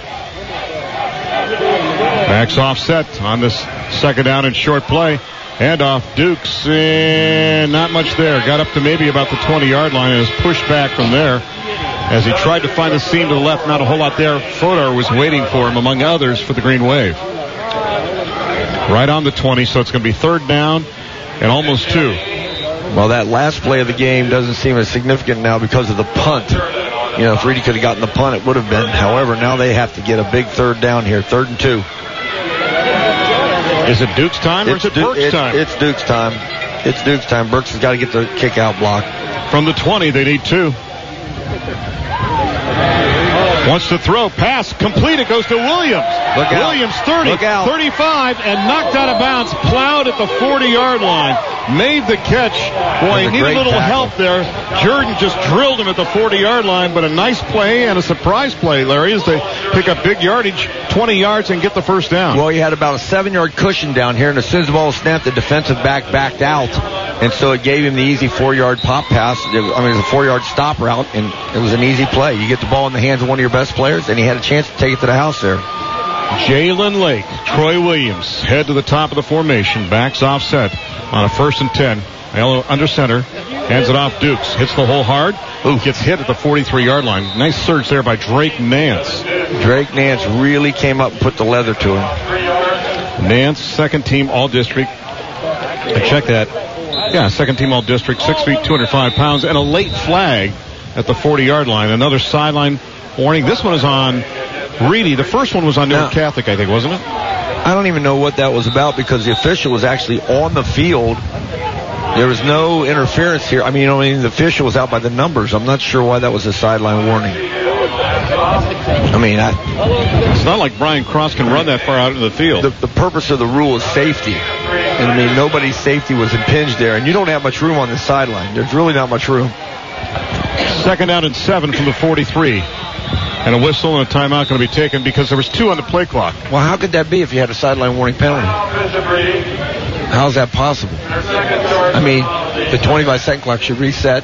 Backs offset on this second down and short play. Handoff, Dukes, and not much there. Got up to maybe about the twenty-yard line and is pushed back from there. As he tried to find the seam to the left, not a whole lot there. Fodor was waiting for him, among others, for the green wave. Right on the twenty, so it's going to be third down and almost two. Well, that last play of the game doesn't seem as significant now because of the punt. You know, if Reedy could have gotten the punt, it would have been. However, now they have to get a big third down here, third and two. Is it Duke's time or it's is it du- Burke's it's, time? It's Duke's time. It's Duke's time. Burks has got to get the kick out block. From the twenty, they need two. Wants to throw, pass, complete. It goes to Williams. Look out. Williams thirty, Look out. thirty-five, and knocked out of bounds. Plowed at the forty-yard line. Made the catch. Boy, he a needed a great little tackle. help there. Jordan just drilled him at the forty-yard line, but a nice play and a surprise play, Larry, as they pick up big yardage, twenty yards, and get the first down. Well, you had about a seven-yard cushion down here, and as soon as the ball was snapped, the defensive back backed out, and so it gave him the easy four-yard pop pass. I mean, it was a four-yard stop route, and it was an easy play. You get the ball in the hands of one of your best players, and he had a chance to take it to the house there. Jalen Lake, Troy Williams, head to the top of the formation, backs offset on a first and ten. Aiello under center, hands it off. Dukes hits the hole hard. Ooh, gets hit at the forty-three-yard line. Nice surge there by Drake Nance. Drake Nance really came up and put the leather to him. Nance, second team All-District. I check that. Yeah, second team All-District, six feet, two hundred five pounds, and a late flag at the forty-yard line. Another sideline warning. This one is on Reedy. The first one was on Newark Catholic, I think, wasn't it? I don't even know what that was about because the official was actually on the field. There was no interference here. I mean, you know, I mean, the official was out by the numbers. I'm not sure why that was a sideline warning. I mean, I, it's not like Brian Cross can run that far out into the field. The, the purpose of the rule is safety. And I mean, nobody's safety was impinged there. And you don't have much room on the sideline. There's really not much room. Second down and seven from the forty-three. And a whistle and a timeout going to be taken because there was two on the play clock. Well, how could that be if you had a sideline warning penalty? How's that possible? I mean, the twenty-five second clock should reset.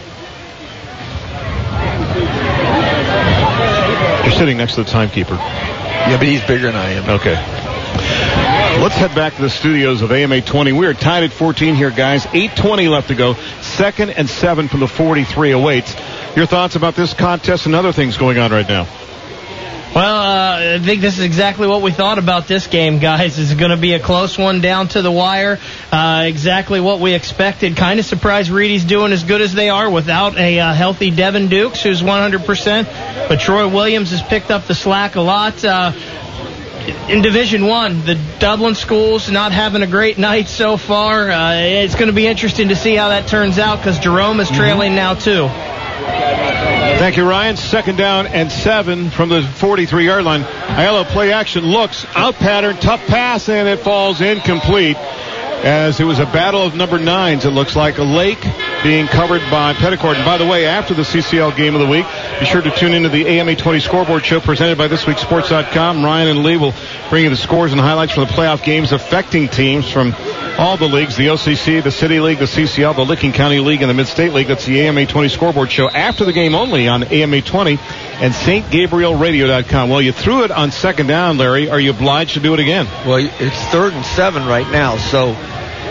You're sitting next to the timekeeper. Yeah, but he's bigger than I am. Okay. Let's head back to the studios of A M eight twenty. We are tied at fourteen here, guys. eight twenty left to go. Second and seven from the forty-three awaits. Your thoughts about this contest and other things going on right now? Well, uh, I think this is exactly what we thought about this game, guys. It's going to be a close one down to the wire. Uh, exactly what we expected. Kind of surprised Reedy's doing as good as they are without a uh, healthy Devin Dukes, who's one hundred percent. But Troy Williams has picked up the slack a lot. Uh, in Division One, the Dublin schools not having a great night so far. Uh, it's going to be interesting to see how that turns out because Jerome is trailing now, too. Thank you, Ryan. Second down and seven from the forty-three-yard line. Aiello play action, looks, out pattern, tough pass, and it falls incomplete. As it was a battle of number nines, it looks like. A Lake being covered by Petticord. And by the way, after the C C L game of the week, be sure to tune into the A M eight twenty scoreboard show presented by this week sports dot com. Ryan and Lee will bring you the scores and highlights from the playoff games affecting teams from all the leagues, the O C C, the City League, the C C L, the Licking County League, and the Mid-State League. That's the A M eight twenty scoreboard show after the game only on A M eight twenty and Saint Gabriel Radio dot com. Well, you threw it on second down, Larry. Are you obliged to do it again? Well, it's third and seven right now, so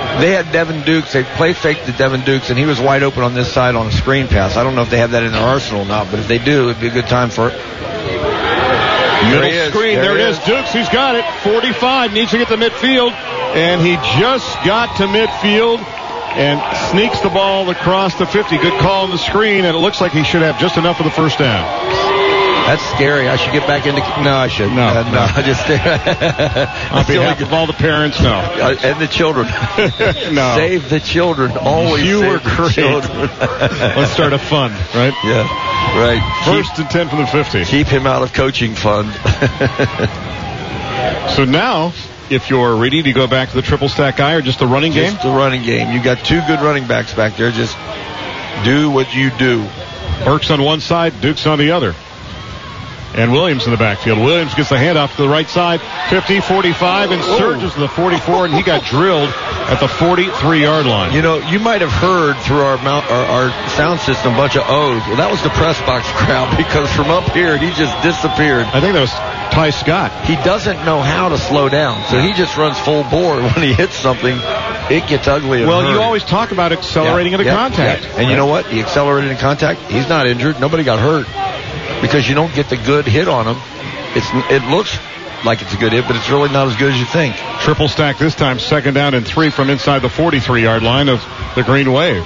they had Devin Dukes. They play faked to Devin Dukes, and he was wide open on this side on a screen pass. I don't know if they have that in their arsenal or not, but if they do, it'd be a good time for it. Middle screen. There, there it is. is. Dukes, he's got it. forty-five, needs to get to midfield, and he just got to midfield and sneaks the ball across the fifty. Good call on the screen, and it looks like he should have just enough for the first down. That's scary. I should get back into... No, I shouldn't. No, uh, no. no. I just... On behalf of all the parents, no. Uh, and the children. No. Save the children. Always you save were the great. children. Let's start a fund, right? Yeah, right. First keep, and ten from the fifty. Keep him out of coaching fund. So now, if you're ready to go back to the triple stack guy or just the running game? Just the running game. You got two good running backs back there. Just do what you do. Burks on one side, Dukes on the other. And Williams in the backfield. Williams gets the handoff to the right side. fifty, forty-five, and surges to the forty-four, and he got drilled at the forty-three-yard line. You know, you might have heard through our, mount, our our sound system a bunch of O's. Well, that was the press box crowd, because from up here, he just disappeared. I think that was Ty Scott. He doesn't know how to slow down, so he just runs full bore. When he hits something, it gets ugly. Well, hurt. You always talk about accelerating yeah, into yeah, contact. Yeah. And you know what? He accelerated in contact. He's not injured. Nobody got hurt. Because you don't get the good hit on him. It's It looks like it's a good hit, but it's really not as good as you think. Triple stack this time, second down and three from inside the forty-three-yard line of the Green Wave.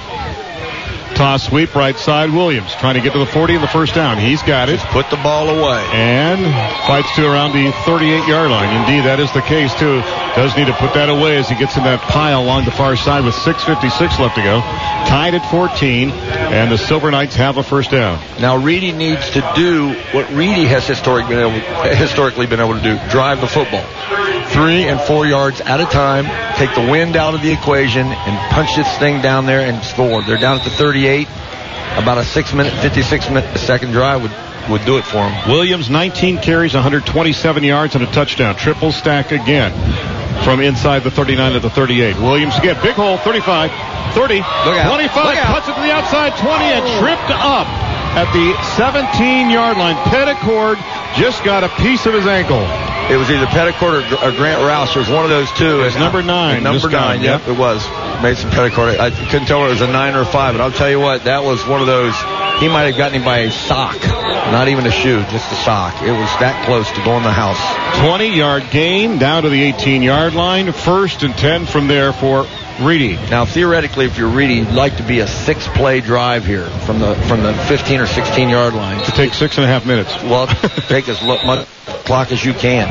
Toss sweep right side, Williams trying to get to the forty in the first down. He's got it. Just put the ball away. And fights to around the thirty-eight-yard line. Indeed, that is the case, too. Does need to put that away as he gets in that pile along the far side with six fifty-six left to go. Tied at fourteen, and the Silver Knights have a first down. Now, Reedy needs to do what Reedy has historic been able, historically been able to do, drive the football. Three and four yards at a time, take the wind out of the equation, and punch this thing down there and score. They're down at the thirty-eight. About a six-minute, fifty-six minute second drive would, would do it for him. Williams, nineteen carries, one hundred twenty-seven yards, and a touchdown. Triple stack again from inside the thirty-nine to the thirty-eight. Williams again, big hole, thirty-five, thirty, twenty-five, cuts it to the outside, twenty, and tripped up at the seventeen-yard line. Petticord just got a piece of his ankle. It was either Petticord or, or Grant Roush. It was one of those two. It was number nine. Number nine, yep, yep, it was. Mason Petticord. I couldn't tell whether it was a nine or a five, but I'll tell you what, that was one of those. He might have gotten him by a sock. Not even a shoe, just a sock. It was that close to going in the house. twenty-yard gain down to the eighteen-yard line. First and ten from there for Reedy. Now, theoretically, if you're Reedy, you'd like to be a six-play drive here from the from the fifteen or sixteen-yard line. To take six and a half minutes. Well, take as much clock as you can.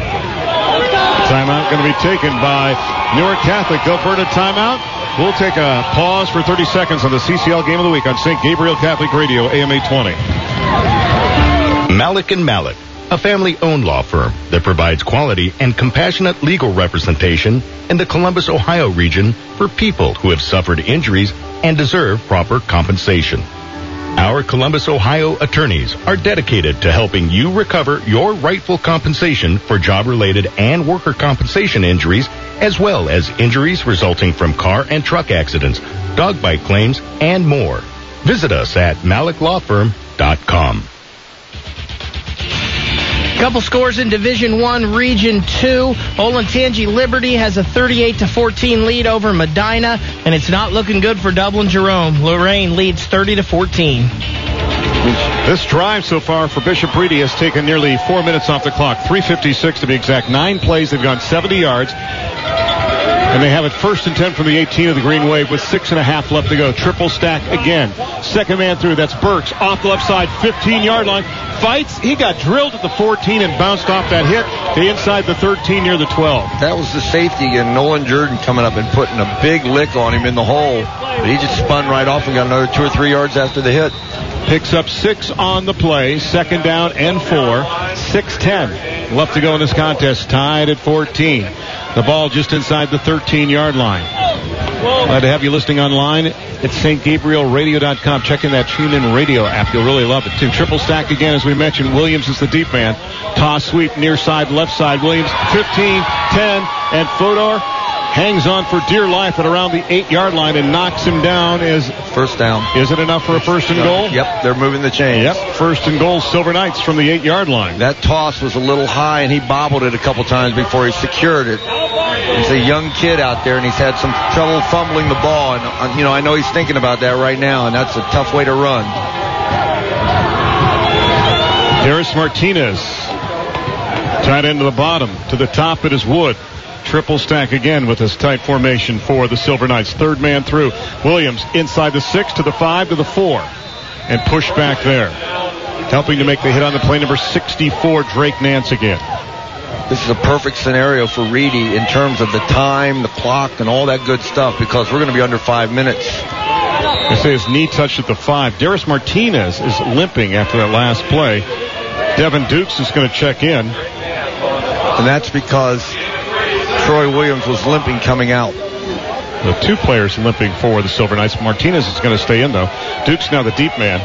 Timeout going to be taken by Newark Catholic. They'll burn a timeout. We'll take a pause for thirty seconds on the C C L Game of the Week on Saint Gabriel Catholic Radio, A M eight twenty. Malik and Malik, a family-owned law firm that provides quality and compassionate legal representation in the Columbus, Ohio region for people who have suffered injuries and deserve proper compensation. Our Columbus, Ohio attorneys are dedicated to helping you recover your rightful compensation for job-related and worker compensation injuries, as well as injuries resulting from car and truck accidents, dog bite claims, and more. Visit us at malik law firm dot com. Couple scores in Division One, Region Two. Olentangy Liberty has a thirty-eight to fourteen lead over Medina, and it's not looking good for Dublin Jerome. Lorraine leads thirty to fourteen. This drive so far for Bishop Reedy has taken nearly four minutes off the clock. three fifty-six to be exact. Nine plays. They've gone seventy yards. And they have it first and ten from the eighteen of the Green Wave with six and a half left to go. Triple stack again. Second man through. That's Burks off the left side, fifteen-yard line. Fights. He got drilled at the fourteen and bounced off that hit to inside the thirteen near the twelve. That was the safety and Nolan Jordan coming up and putting a big lick on him in the hole. But he just spun right off and got another two or three yards after the hit. Picks up six on the play. Second down and four. six ten left to go in this contest. Tied at fourteen. The ball just inside the thirteen-yard line. Glad to have you listening online at Saint Gabriel Radio dot com. Check in that TuneIn Radio app. You'll really love it, too. Triple stack again, as we mentioned. Williams is the deep man. Toss sweep, near side, left side. Williams, fifteen, ten, and Fodor hangs on for dear life at around the eight-yard line and knocks him down. Is first down. Is it enough for a first and goal? Yep, they're moving the chains. Yep, first and goal, Silver Knights from the eight-yard line. That toss was a little high, and he bobbled it a couple times before he secured it. He's a young kid out there, and he's had some trouble fumbling the ball. And, you know, I know he's thinking about that right now, and that's a tough way to run. Darius Martinez, tight end to the bottom. To the top, it is Wood. Triple stack again with this tight formation for the Silver Knights. Third man through. Williams inside the six to the five to the four. And push back there. Helping to make the hit on the play, number sixty-four, Drake Nance again. This is a perfect scenario for Reedy in terms of the time, the clock, and all that good stuff, because we're going to be under five minutes. They say his knee touched at the five. Darius Martinez is limping after that last play. Devin Dukes is going to check in. And that's because Troy Williams was limping coming out. The two players limping for the Silver Knights. Martinez is going to stay in, though. Dukes now the deep man.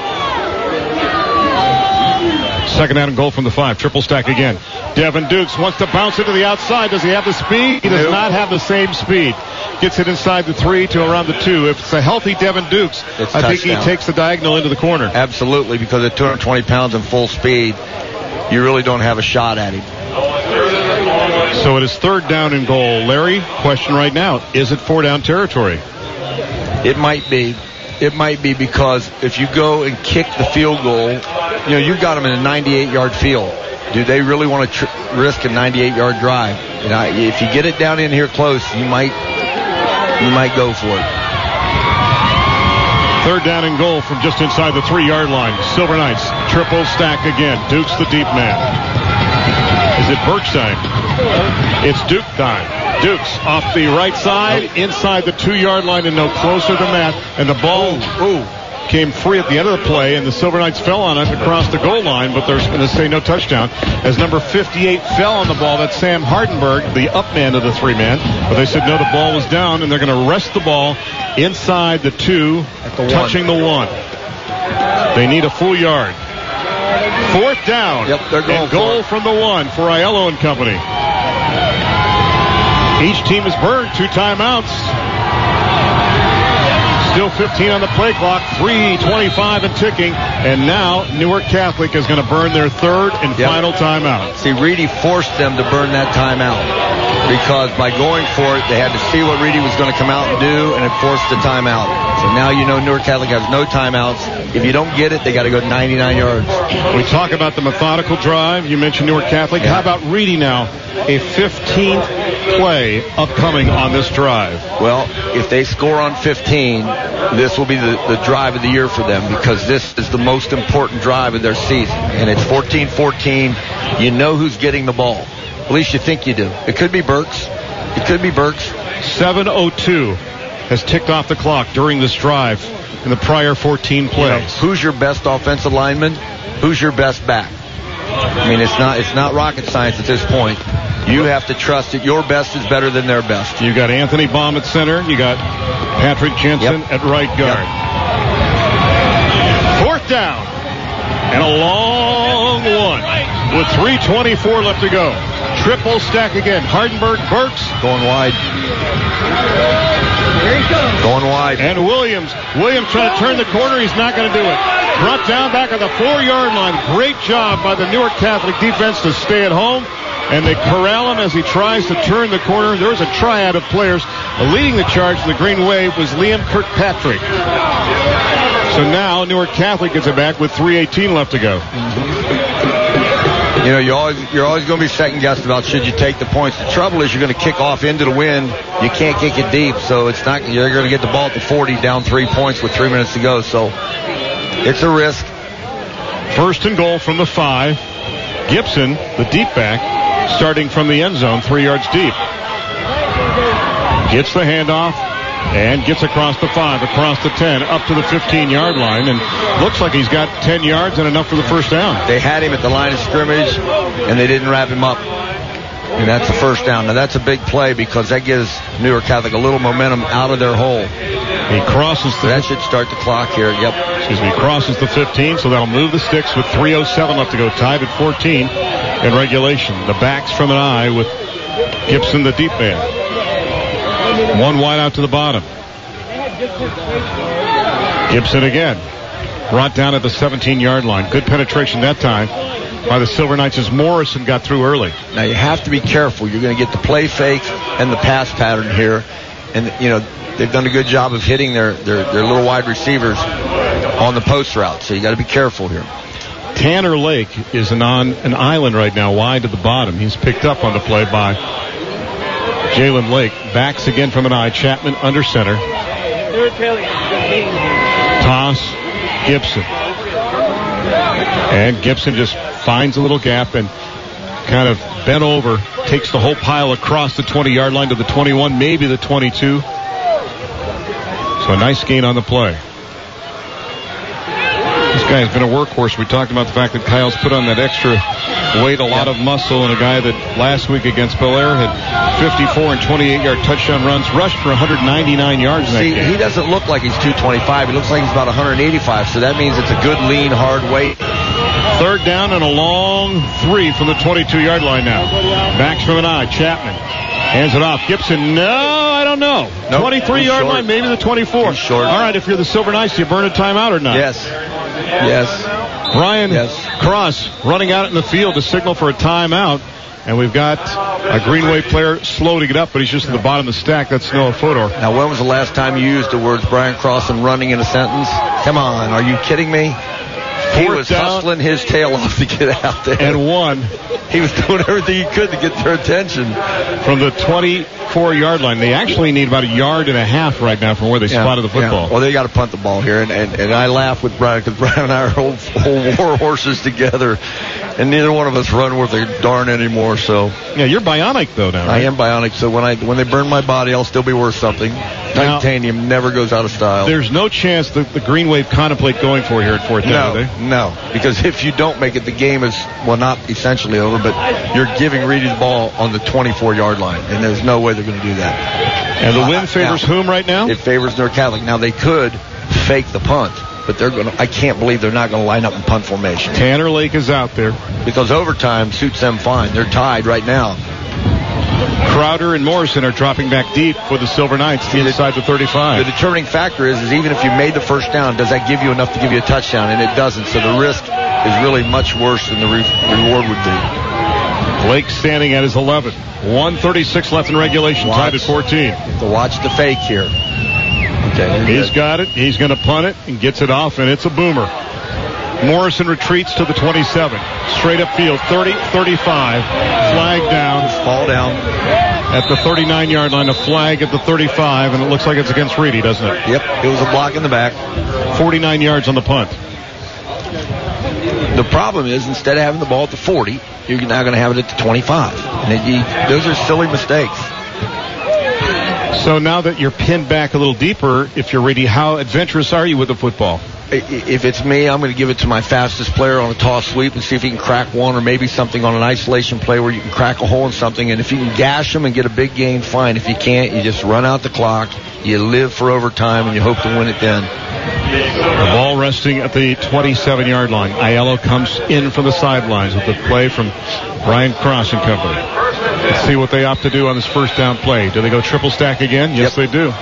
Second down and goal from the five. Triple stack again. Devin Dukes wants to bounce it to the outside. Does he have the speed? He does nope. not have the same speed. Gets it inside the three to around the two. If it's a healthy Devin Dukes, it's I think he takes the diagonal into the corner. Absolutely, because at two hundred twenty pounds and full speed, you really don't have a shot at him. So it is third down and goal. Larry, question right now, is it four down territory? It might be. It might be, because if you go and kick the field goal, you know, you've got them in a ninety-eight yard field. Do they really want to tr- risk a ninety-eight yard drive? And I, if you get it down in here close, you might you might go for it. Third down and goal from just inside the three yard line. Silver Knights triple stack again. Duke's the deep man. Is it Burks time? It's Duke time. Dukes off the right side, inside the two yard line, and no closer than that. And the ball ooh, came free at the end of the play, and the Silver Knights fell on it across the goal line, but they're going to say no touchdown. As number fifty-eight fell on the ball, that's Sam Hardenberg, the up man of the three man. But they said no, the ball was down, and they're going to rest the ball inside the two, the touching one. the one. They need a full yard. Fourth down. Yep, they're going and goal for from the one for Aiello and company. Each team has burned two timeouts. Still fifteen on the play clock, three twenty-five and ticking. And now Newark Catholic is going to burn their third and yep. final timeout. See, Reedy forced them to burn that timeout, because by going for it, they had to see what Reedy was going to come out and do, and it forced the timeout. So now you know Newark Catholic has no timeouts. If you don't get it, they got to go ninety-nine yards. We talk about the methodical drive. You mentioned Newark Catholic. Yeah. How about Reedy now? A fifteenth play upcoming on this drive. Well, if they score on fifteen, this will be the, the drive of the year for them, because this is the most important drive of their season. And it's fourteen fourteen. You know who's getting the ball. At least you think you do. It could be Burks. It could be Burks. seven oh two has ticked off the clock during this drive in the prior fourteen plays. You know, who's your best offensive lineman? Who's your best back? I mean, it's not it's not rocket science at this point. You have to trust that your best is better than their best. You got Anthony Baum at center. You got Patrick Jensen yep. at right guard. Yep. Fourth down. And a long one with three twenty-four left to go. Triple stack again. Hardenberg, Burks. Going wide. Going wide. And Williams. Williams trying to turn the corner. He's not going to do it. Brought down back at the four-yard line. Great job by the Newark Catholic defense to stay at home. And they corral him as he tries to turn the corner. There was a triad of players. Leading the charge in the Green Wave was Liam Kirkpatrick. So now Newark Catholic gets it back with three eighteen left to go. You know, you're always, you're always going to be second-guessed about should you take the points. The trouble is you're going to kick off into the wind. You can't kick it deep, so it's not. You're going to get the ball at the forty, down three points with three minutes to go. So it's a risk. First and goal from the five. Gibson, the deep back, starting from the end zone, three yards deep. Gets the handoff and gets across the five, across the ten, up to the fifteen-yard line, and looks like he's got ten yards and enough for the first down. They had him at the line of scrimmage, and they didn't wrap him up. And that's the first down. Now, that's a big play, because that gives Newark Catholic a little momentum out of their hole. He crosses the... That should start the clock here. Yep. Excuse me. Crosses the fifteen, so that'll move the sticks with three oh seven left to go. Tied at fourteen in regulation. The backs from an eye with Gibson, the deep man. One wide out to the bottom. Gibson again. Brought down at the seventeen-yard line. Good penetration that time by the Silver Knights as Morrison got through early. Now you have to be careful. You're going to get the play fakes and the pass pattern here. And, you know, they've done a good job of hitting their, their, their little wide receivers on the post route. So you got to be careful here. Tanner Lake is an on an island right now, wide to the bottom. He's picked up on the play by Jalen Lake. Backs again from an eye. Chapman under center. Toss. Gibson. And Gibson just finds a little gap and kind of bent over, takes the whole pile across the twenty-yard line to the twenty-one, maybe the twenty-two. So a nice gain on the play. This guy has been a workhorse. We talked about the fact that Kyle's put on that extra weight, a lot of muscle, and a guy that last week against Bel Air had fifty-four and twenty-eight-yard touchdown runs, rushed for one hundred ninety-nine yards in that See, game. he doesn't look like he's two twenty-five. He looks like he's about one hundred eighty-five, so that means it's a good, lean, hard weight. Third down and a long three from the twenty-two-yard line now. Backs from an eye. Chapman hands it off. Gibson, no, I don't know. Nope, twenty-three-yard line, maybe the twenty-four. He's short. All right, if you're the Silver Knights, do you burn a timeout or not? Yes. Yes. Ryan Yes. Cross running out in the field to signal for a timeout. And we've got a Green Wave player slow to get up, but he's just at the bottom of the stack. That's Noah Fodor. Now, when was the last time you used the words Brian Cross and running in a sentence? Come on, are you kidding me? He Fourth was down. hustling his tail off to get out there. And one. He was doing everything he could to get their attention. From the twenty-four-yard line. They actually need about a yard and a half right now from where they Yeah, spotted the football. yeah. Well, they got to punt the ball here, and, and, and I laugh with Brian because Brian and I are old, old war horses together, and neither one of us run worth a darn anymore. So Yeah, you're bionic, though, now, right? I am bionic, so when I when they burn my body, I'll still be worth something. Now, Titanium never goes out of style. There's no chance that the Green Wave contemplate going for here at fourth down, No, do they? no, because if you don't make it, the game is, well, not essentially over, but you're giving Reedy the ball on the twenty-four-yard line, and there's no way they're going to do that. And the win favors now, whom right now? It favors Newark Catholic. Now, they could fake the punt, but they're going to, I can't believe they're not going to line up in punt formation. Tanner Lake is out there. Because overtime suits them fine. They're tied right now. Crowder and Morrison are dropping back deep for the Silver Knights inside the thirty-five. The determining factor is, is even if you made the first down, does that give you enough to give you a touchdown? And it doesn't. So the risk is really much worse than the re- reward would be. Lake standing at his eleven. one thirty-six left in regulation, Watch. tied at fourteen. So watch the fake here. Okay, He's got it. He's going to punt it and gets it off, and it's a boomer. Morrison retreats to the twenty-seven. Straight up field, thirty, thirty-five. Flag down. Fall down. At the thirty-nine-yard line, a flag at the thirty-five, and it looks like it's against Reedy, doesn't it? Yep, it was a block in the back. forty-nine yards on the punt. The problem is, instead of having the ball at the forty, you're now going to have it at the twenty-five. And it, you, those are silly mistakes. So now that you're pinned back a little deeper, if you're Reedy, how adventurous are you with the football? If it's me, I'm going to give it to my fastest player on a toss sweep and see if he can crack one, or maybe something on an isolation play where you can crack a hole in something. And if you can gash him and get a big gain, fine. If you can't, you just run out the clock, you live for overtime, and you hope to win it then. The ball resting at the twenty-seven yard line. Aiello comes in from the sidelines with the play from Brian Cross and company. Let's see what they opt to do on this first down play. Do they go triple stack again? Yes, Yep. they do.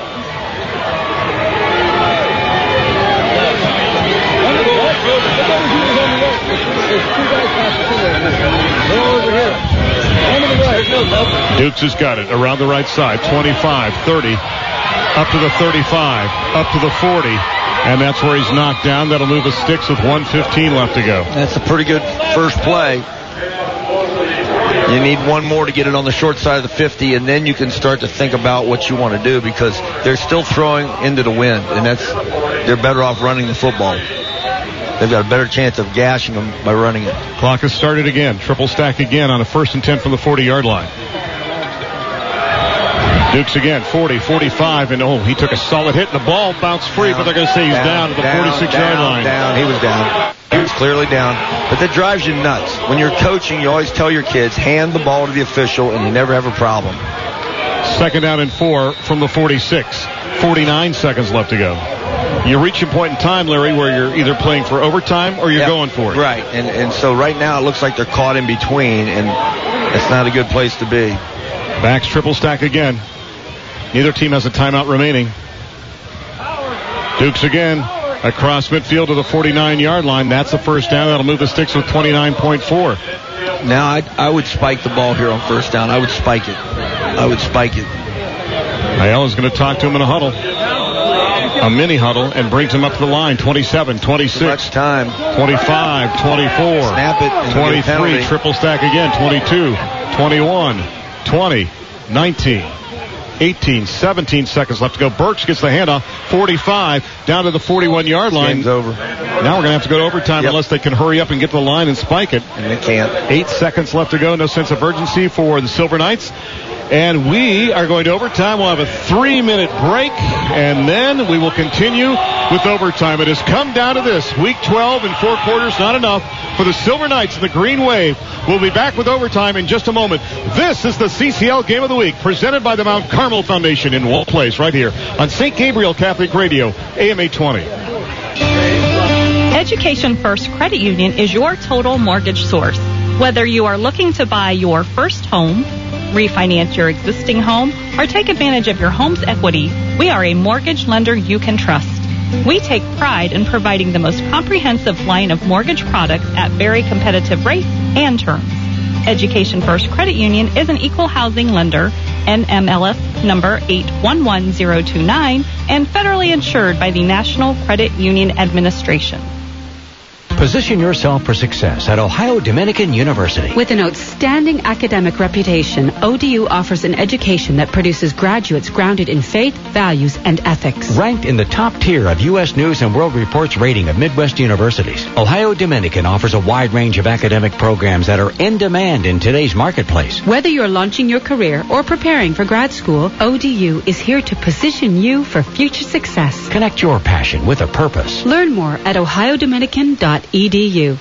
Dukes has got it around the right side. twenty-five, thirty, up to the thirty-five, up to the forty. And that's where he's knocked down. That'll move the sticks with one fifteen left to go. That's a pretty good first play. You need one more to get it on the short side of the fifty, and then you can start to think about what you want to do, because they're still throwing into the wind, and that's they're better off running the football. They've got a better chance of gashing them by running it. Clock has started again. Triple stack again on a first and ten from the forty yard line. Dukes again, forty, forty-five, and oh, he took a solid hit, and the ball bounced free, Down, but they're going to say he's down, down at the down, forty-six yard down, line. Down, he was down. He was clearly down. But that drives you nuts. When you're coaching, you always tell your kids, hand the ball to the official, and you never have a problem. Second down and four from the forty-six. forty-nine seconds left to go. You reach a point in time, Larry, where you're either playing for overtime or you're Yep, going for it. Right, and and so right now it looks like they're caught in between, and it's not a good place to be. Backs triple stack again. Neither team has a timeout remaining. Dukes again. across midfield to the forty-nine-yard line. That's the first down. That'll move the sticks with twenty-nine point four. Now, I, I would spike the ball here on first down. I would spike it. I would spike it. Aiello's going to talk to him in a huddle. A mini huddle, and brings him up to the line. twenty-seven, twenty-six. Too much time. twenty-five, twenty-four. Snap it. twenty-three, triple stack again. twenty-two, twenty-one, twenty, nineteen, eighteen, seventeen seconds left to go. Burks gets the handoff. forty-five, down to the forty-one-yard line. Game's over. Now we're going to have to go to overtime, yep, unless they can hurry up and get to the line and spike it. And they can't. Eight seconds left to go. No sense of urgency for the Silver Knights. And we are going to overtime. We'll have a three-minute break, and then we will continue with overtime. It has come down to this. Week twelve and four quarters, not enough for the Silver Knights and the Green Wave. We'll be back with overtime in just a moment. This is the C C L Game of the Week, presented by the Mount Carmel Foundation in Wall Place, right here on Saint Gabriel Catholic Radio, A M eight twenty. Education First Credit Union is your total mortgage source. Whether you are looking to buy your first home, refinance your existing home, or take advantage of your home's equity, we are a mortgage lender you can trust. We take pride in providing the most comprehensive line of mortgage products at very competitive rates and terms. Education First Credit Union is an equal housing lender, N M L S number eight one one zero two nine, and federally insured by the National Credit Union Administration. Position yourself for success at Ohio Dominican University. With an outstanding academic reputation, O D U offers an education that produces graduates grounded in faith, values, and ethics. Ranked in the top tier of U S News and World Report's rating of Midwest universities, Ohio Dominican offers a wide range of academic programs that are in demand in today's marketplace. Whether you're launching your career or preparing for grad school, O D U is here to position you for future success. Connect your passion with a purpose. Learn more at ohio dominican dot e d u.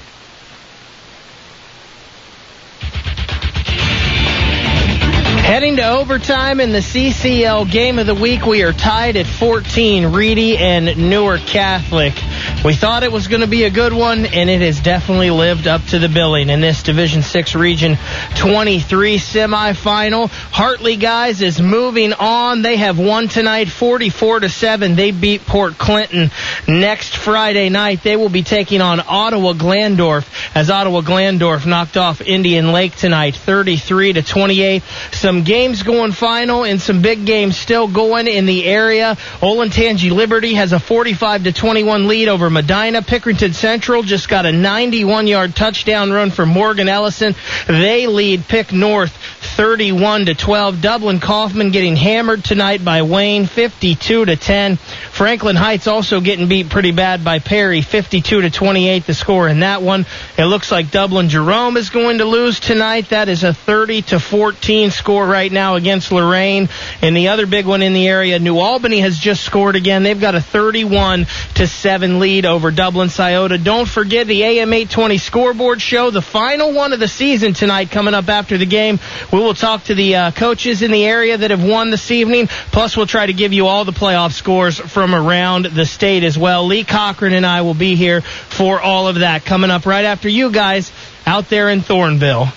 Heading to overtime in the C C L Game of the Week, we are tied at fourteen, Reedy and Newark Catholic. We thought it was going to be a good one, and it has definitely lived up to the billing in this Division six Region twenty-three semifinal. Hartley, guys, is moving on. They have won tonight forty-four to seven. They beat Port Clinton. Next Friday night, they will be taking on Ottawa Glandorf, as Ottawa Glandorf knocked off Indian Lake tonight, thirty-three to twenty-eight. Some games going final and some big games still going in the area. Olentangy Liberty has a forty-five to twenty-one lead over Medina. Pickerington Central just got a ninety-one-yard touchdown run from Morgan Ellison. They lead Pick North thirty-one to twelve. Dublin Kaufman getting hammered tonight by Wayne, fifty-two to ten. Franklin Heights also getting beat pretty bad by Perry, fifty-two to twenty-eight, the score in that one. It looks like Dublin Jerome is going to lose tonight. That is a thirty to fourteen score right now against Lorraine. And the other big one in the area, New Albany has just scored again. They've got a thirty-one to seven lead over Dublin Scioto. Don't forget the A M eight twenty scoreboard show, the final one of the season tonight, coming up after the game. We will talk to the uh, coaches in the area that have won this evening. Plus, we'll try to give you all the playoff scores from around the state as well. Lee Cochran and I will be here for all of that coming up right after you guys out there in Thornville.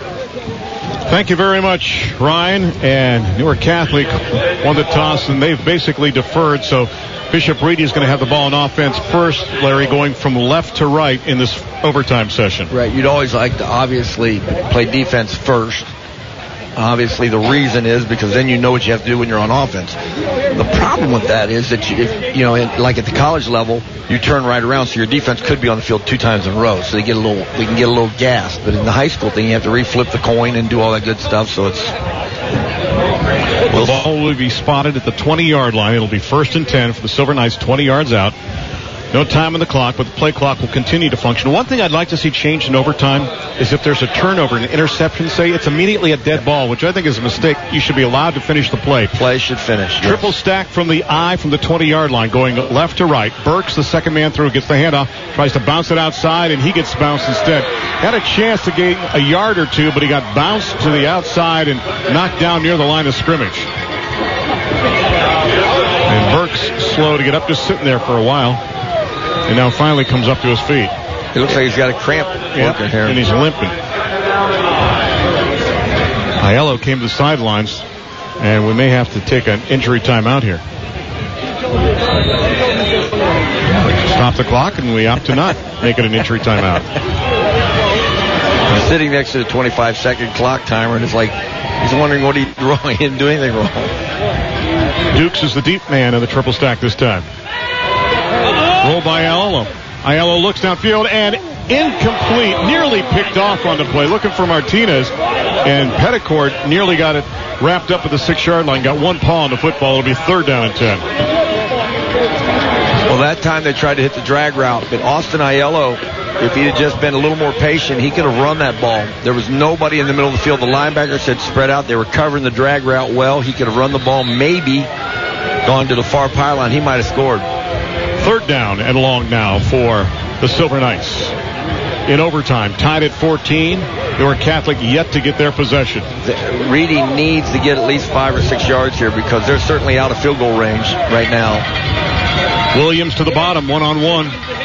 Thank you very much, Ryan. And Newark Catholic won the toss, and they've basically deferred. So Bishop Reedy is going to have the ball on offense first, Larry, going from left to right in this overtime session. Right. You'd always like to obviously play defense first. Obviously, the reason is because then you know what you have to do when you're on offense. The problem with that is that, you, if, you know, like at the college level, you turn right around, so your defense could be on the field two times in a row. So they get a little, they can get a little gassed. But in the high school thing, you have to reflip the coin and do all that good stuff. So it's. The ball will be spotted at the twenty-yard line. It'll be first and ten for the Silver Knights, twenty yards out. No time on the clock, but the play clock will continue to function. One thing I'd like to see changed in overtime is if there's a turnover, an interception, say, it's immediately a dead ball, which I think is a mistake. You should be allowed to finish the play. Play should finish. Yes. Triple stack from the I from the twenty-yard line, going left to right. Burks, the second man through, gets the handoff, tries to bounce it outside, and he gets bounced instead. Had a chance to gain a yard or two, but he got bounced to the outside and knocked down near the line of scrimmage. And Burks slow to get up, just sitting there for a while. And now finally comes up to his feet. It looks like he's got a cramp yep, working here. And he's limping. Aiello came to the sidelines, and we may have to take an injury timeout here. Stop the clock, and we opt to not make it an injury timeout. He's sitting next to the twenty-five second clock timer, and it's like he's wondering what he did wrong. He didn't do anything wrong. Dukes is the deep man in the triple stack this time. Roll by Aiello. Aiello looks downfield and incomplete, nearly picked off on the play, looking for Martinez, and Petticord nearly got it wrapped up at the six-yard line, got one paw on the football. It'll be third down and ten. Well, that time they tried to hit the drag route, but Austin Aiello, if he had just been a little more patient, he could have run that ball. There was nobody in the middle of the field. The linebackers had spread out. They were covering the drag route well. He could have run the ball, maybe gone to the far pylon. He might have scored. Third down and long now for the Silver Knights. In overtime, tied at fourteen. Newark Catholic yet to get their possession. Reedy needs to get at least five or six yards here because they're certainly out of field goal range right now. Williams to the bottom, one-on-one.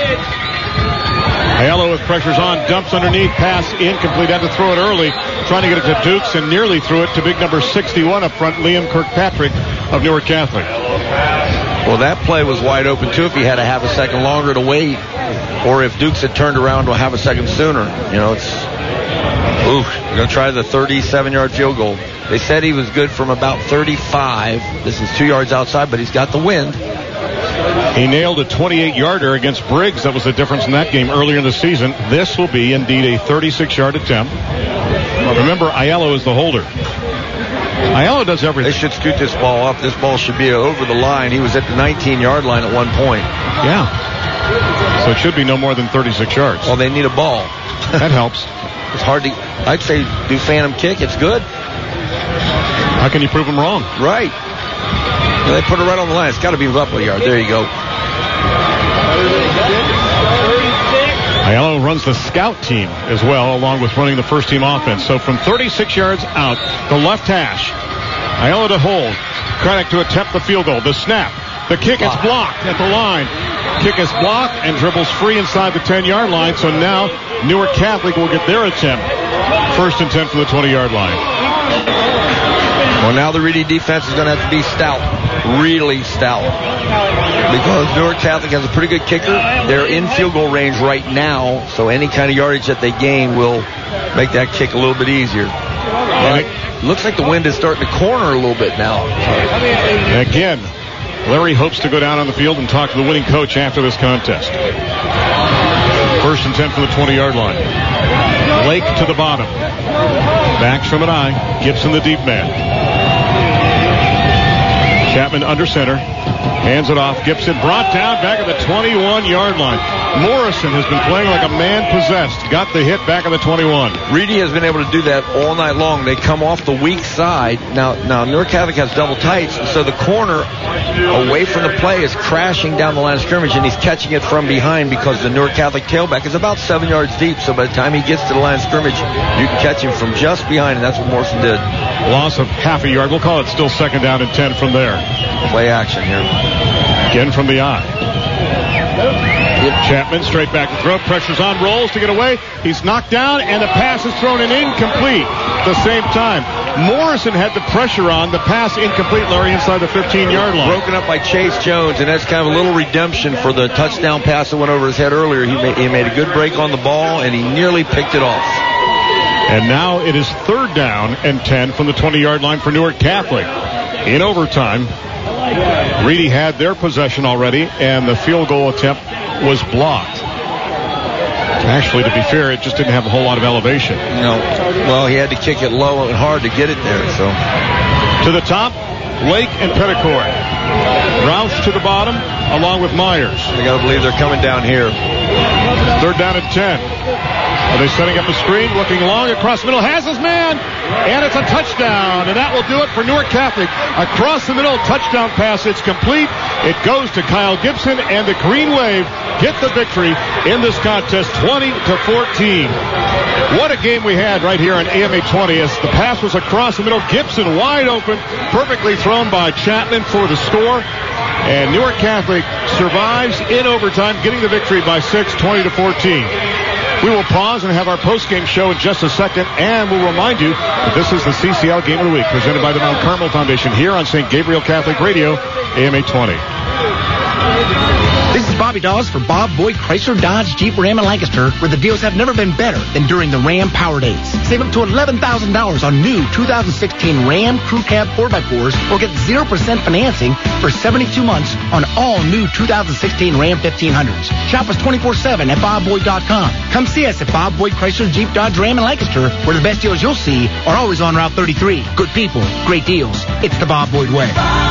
Aiello with pressures on, dumps underneath, pass incomplete, had to throw it early, trying to get it to Dukes and nearly threw it to big number sixty-one up front, Liam Kirkpatrick of Newark Catholic. Well, that play was wide open too if he had a half a second longer to wait, or if Dukes had turned around to a half a second sooner. You know, it's, ooh, they're going to try the thirty-seven yard field goal. They said he was good from about thirty-five. This is two yards outside, but he's got the wind. He nailed a twenty-eight yarder against Briggs. That was the difference in that game earlier in the season. This will be indeed a thirty-six yard attempt. Remember, Aiello is the holder. Aiello does everything. They should scoot this ball up. This ball should be over the line. He was at the nineteen yard line at one point. Yeah. So it should be no more than thirty-six yards. Well, they need a ball. That helps. It's hard to, I'd say do phantom kick. It's good. How can you prove them wrong? Right. They put it right on the line. It's got to be up a yard. There you go. Aiello runs the scout team as well, along with running the first team offense. So from thirty-six yards out, the left hash. Aiello to hold. Craddock to attempt the field goal. The snap. The kick is blocked at the line. Kick is blocked and dribbles free inside the ten yard line. So now Newark Catholic will get their attempt. First and ten from the twenty yard line. Well, now the Reedy defense is going to have to be stout. Really stout. Because Newark Catholic has a pretty good kicker. They're in field goal range right now, so any kind of yardage that they gain will make that kick a little bit easier. But it looks like the wind is starting to corner a little bit now. Again, Larry hopes to go down on the field and talk to the winning coach after this contest. First and ten from the twenty yard line. Lake to the bottom. Backs from an eye. Gibson the deep man. Chapman under center. Hands it off. Gibson brought down back at the twenty-one yard line. Morrison has been playing like a man possessed. Got the hit back at the twenty-one. Reedy has been able to do that all night long. They come off the weak side. Now, now Newark Catholic has double tights, so the corner away from the play is crashing down the line of scrimmage, and he's catching it from behind because the Newark Catholic tailback is about seven yards deep. So by the time he gets to the line of scrimmage, you can catch him from just behind, and that's what Morrison did. Loss of half a yard. We'll call it still second down and ten from there. Play action here. Again from the eye. Chapman straight back to throw. Pressure's on. Rolls to get away. He's knocked down, and the pass is thrown in incomplete at the same time. Morrison had the pressure on. The pass incomplete, Larry, inside the fifteen yard line. Broken up by Chase Jones, and that's kind of a little redemption for the touchdown pass that went over his head earlier. He made, he made a good break on the ball, and he nearly picked it off. And now it is third down and ten from the twenty yard line for Newark Catholic. In overtime, Reedy had their possession already, and the field goal attempt was blocked. Actually, to be fair, it just didn't have a whole lot of elevation. No. Well, he had to kick it low and hard to get it there. So to the top, Lake and Petticord. Roush to the bottom, along with Myers. I got to believe they're coming down here. Third down and ten. Are they setting up a screen? Looking long across the middle. Has his man. And it's a touchdown. And that will do it for Newark Catholic. Across the middle, touchdown pass. It's complete. It goes to Kyle Gibson. And the Green Wave get the victory in this contest, twenty to fourteen. What a game we had right here on A M eight twenty as the pass was across the middle. Gibson wide open. Perfectly thrown by Chapman for the score. And Newark Catholic survives in overtime, getting the victory by six, twenty to fourteen. We will pause and have our post-game show in just a second, and we'll remind you that this is the C C L Game of the Week, presented by the Mount Carmel Foundation here on Saint Gabriel Catholic Radio, A M eight twenty. This is Bobby Dawes for Bob Boyd Chrysler Dodge Jeep Ram and Lancaster, where the deals have never been better than during the Ram Power Days. Save up to eleven thousand dollars on new two thousand sixteen Ram Crew Cab four by fours or get zero percent financing for seventy-two months on all new two thousand sixteen Ram fifteen hundreds. Shop us twenty-four seven at bob boyd dot com. Come see us at Bob Boyd Chrysler Jeep Dodge Ram and Lancaster, where the best deals you'll see are always on Route thirty-three. Good people, great deals. It's the Bob Boyd way.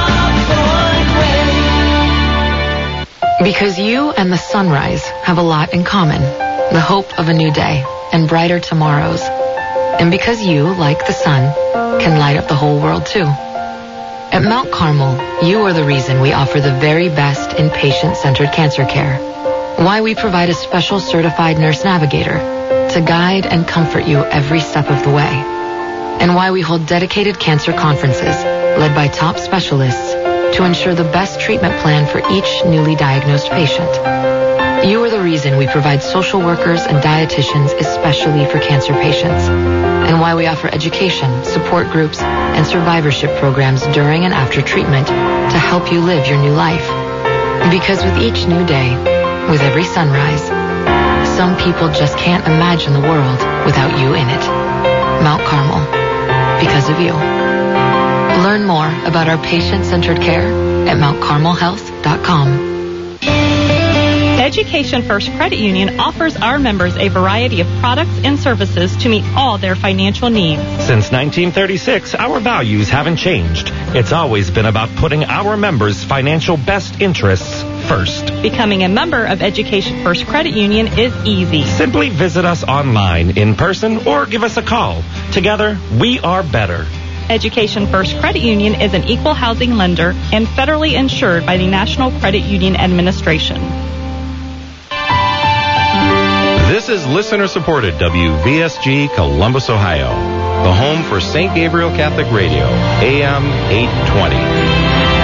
Because you and the sunrise have a lot in common. The hope of a new day and brighter tomorrows. And because you, like the sun, can light up the whole world too. At Mount Carmel, you are the reason we offer the very best in patient-centered cancer care. Why we provide a special certified nurse navigator to guide and comfort you every step of the way. And why we hold dedicated cancer conferences led by top specialists to ensure the best treatment plan for each newly diagnosed patient. You are the reason we provide social workers and dietitians especially for cancer patients, and why we offer education, support groups, and survivorship programs during and after treatment to help you live your new life. Because with each new day, with every sunrise, some people just can't imagine the world without you in it. Mount Carmel, because of you. Learn more about our patient-centered care at mount carmel health dot com. Education First Credit Union offers our members a variety of products and services to meet all their financial needs. Since nineteen thirty-six, our values haven't changed. It's always been about putting our members' financial best interests first. Becoming a member of Education First Credit Union is easy. Simply visit us online, in person, or give us a call. Together, we are better. Education First Credit Union is an equal housing lender and federally insured by the National Credit Union Administration. This is listener-supported W V S G Columbus, Ohio, the home for Saint Gabriel Catholic Radio, A M eight twenty.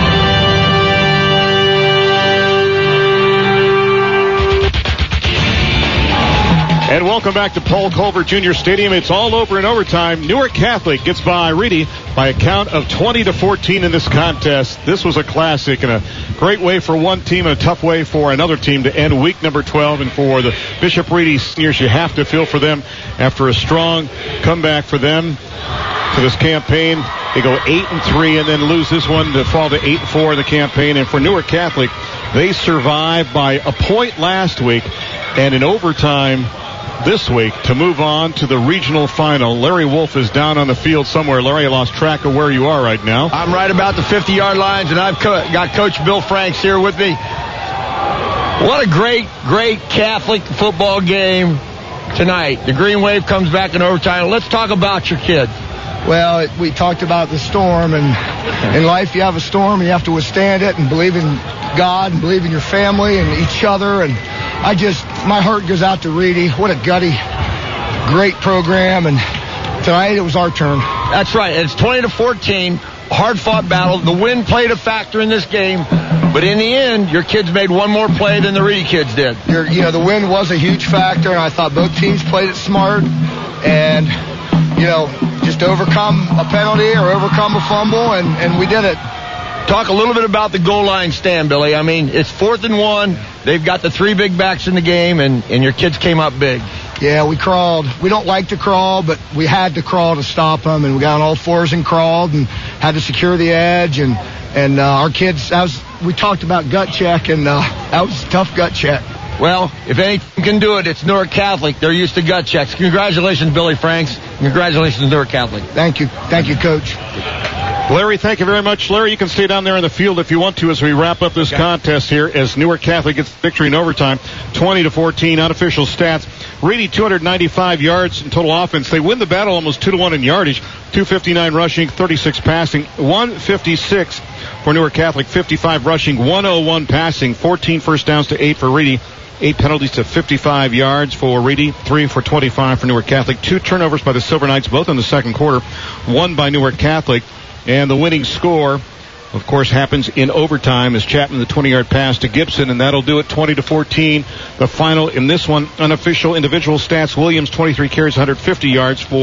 And welcome back to Paul Colbert Junior Stadium. It's all over in overtime. Newark Catholic gets by Reedy by a count of twenty to fourteen in this contest. This was a classic and a great way for one team and a tough way for another team to end week number twelve. And for the Bishop Reedy seniors, you have to feel for them after a strong comeback for them to this campaign. They go eight and three and then lose this one to fall to eight and four in the campaign. And for Newark Catholic, they survived by a point last week and in overtime this week to move on to the regional final. Larry Wolf is down on the field somewhere. Larry, I lost track of where you are right now. I'm right about the fifty-yard lines, and I've co- got Coach Bill Franks here with me. What a great, great Catholic football game tonight. The Green Wave comes back in overtime. Let's talk about your kids. Well, it, we talked about the storm, and in life you have a storm and you have to withstand it and believe in God and believe in your family and each other. And I just, my heart goes out to Reedy. What a gutty, great program. And tonight it was our turn. That's right. It's twenty to fourteen, hard-fought battle. The wind played a factor in this game, but in the end, your kids made one more play than the Reedy kids did. You're, you know, the wind was a huge factor, and I thought both teams played it smart. And, you know, just overcome a penalty or overcome a fumble, and, and we did it. Talk a little bit about the goal line stand, Billy. I mean, it's fourth and one. They've got the three big backs in the game, and, and your kids came up big. Yeah, we crawled. We don't like to crawl, but we had to crawl to stop them, and we got on all fours and crawled and had to secure the edge. And, and uh, our kids, that was, we talked about gut check, and uh, that was a tough gut check. Well, if anything can do it, it's Newark Catholic. They're used to gut checks. Congratulations, Billy Franks. Congratulations, Newark Catholic. Thank you. Thank you, Coach. Larry, thank you very much. Larry, you can stay down there in the field if you want to as we wrap up this contest here as Newark Catholic gets victory in overtime, twenty to fourteen. Unofficial stats. Reedy, two hundred ninety-five yards in total offense. They win the battle almost two to one in yardage. two fifty-nine rushing, thirty-six passing, one fifty-six for Newark Catholic, fifty-five rushing, one oh one passing, fourteen first downs to eight for Reedy. Eight penalties to fifty-five yards for Reedy, three for twenty-five for Newark Catholic. Two turnovers by the Silver Knights, both in the second quarter, one by Newark Catholic. And the winning score, of course, happens in overtime as Chapman, the twenty-yard pass to Gibson, and that'll do it, twenty to fourteen. The final in this one, unofficial individual stats, Williams, twenty-three carries, one hundred fifty yards for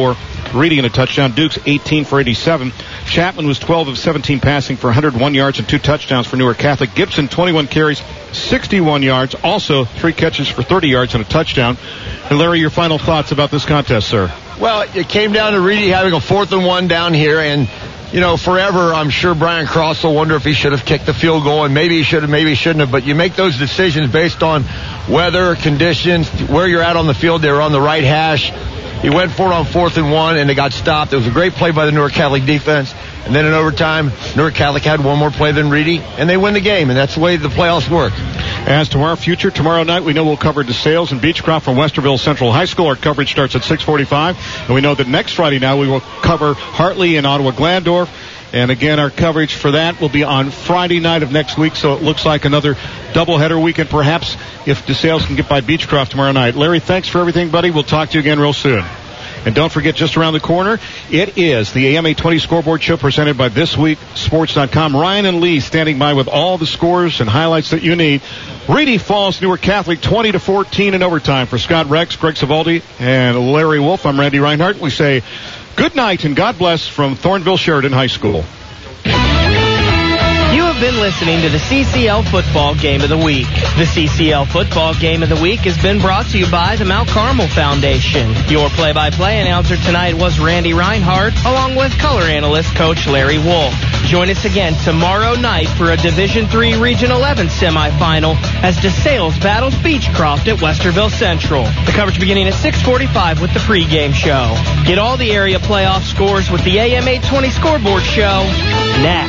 Reedy and a touchdown. Dukes eighteen for eighty-seven. Chapman was twelve of seventeen passing for one hundred one yards and two touchdowns for Newark Catholic. Gibson, twenty-one carries, sixty-one yards. Also, three catches for thirty yards and a touchdown. And Larry, your final thoughts about this contest, sir? Well, it came down to Reedy having a fourth and one down here, and you know, forever, I'm sure Brian Cross will wonder if he should have kicked the field goal, and maybe he should have, maybe he shouldn't have. But you make those decisions based on weather, conditions, where you're at on the field. They were on the right hash. He went for it on fourth and one, and it got stopped. It was a great play by the Newark Catholic defense. And then in overtime, Newark Catholic had one more play than Reedy, and they win the game. And that's the way the playoffs work. As to our future, tomorrow night we know we'll cover DeSales and Beechcroft from Westerville Central High School. Our coverage starts at six forty-five. And we know that next Friday now we will cover Hartley and Ottawa Glandorf. And again, our coverage for that will be on Friday night of next week, so it looks like another doubleheader weekend, perhaps, if DeSales can get by Beechcroft tomorrow night. Larry, thanks for everything, buddy. We'll talk to you again real soon. And don't forget, just around the corner, it is the A M eight twenty Scoreboard Show presented by This Week Sports dot com. Ryan and Lee standing by with all the scores and highlights that you need. Reedy Falls, Newark Catholic, twenty to fourteen in overtime. For Scott Rex, Greg Savaldi, and Larry Wolf, I'm Randy Reinhardt. We say good night and God bless from Thornville Sheridan High School. You have been listening to the C C L Football Game of the Week. The C C L Football Game of the Week has been brought to you by the Mount Carmel Foundation. Your play-by-play announcer tonight was Randy Reinhardt, along with color analyst Coach Larry Wolf. Join us again tomorrow night for a Division three Region eleven semifinal as DeSales battles Beechcroft at Westerville Central. The coverage beginning at six forty-five with the pregame show. Get all the area playoff scores with the A M eight twenty Scoreboard Show next.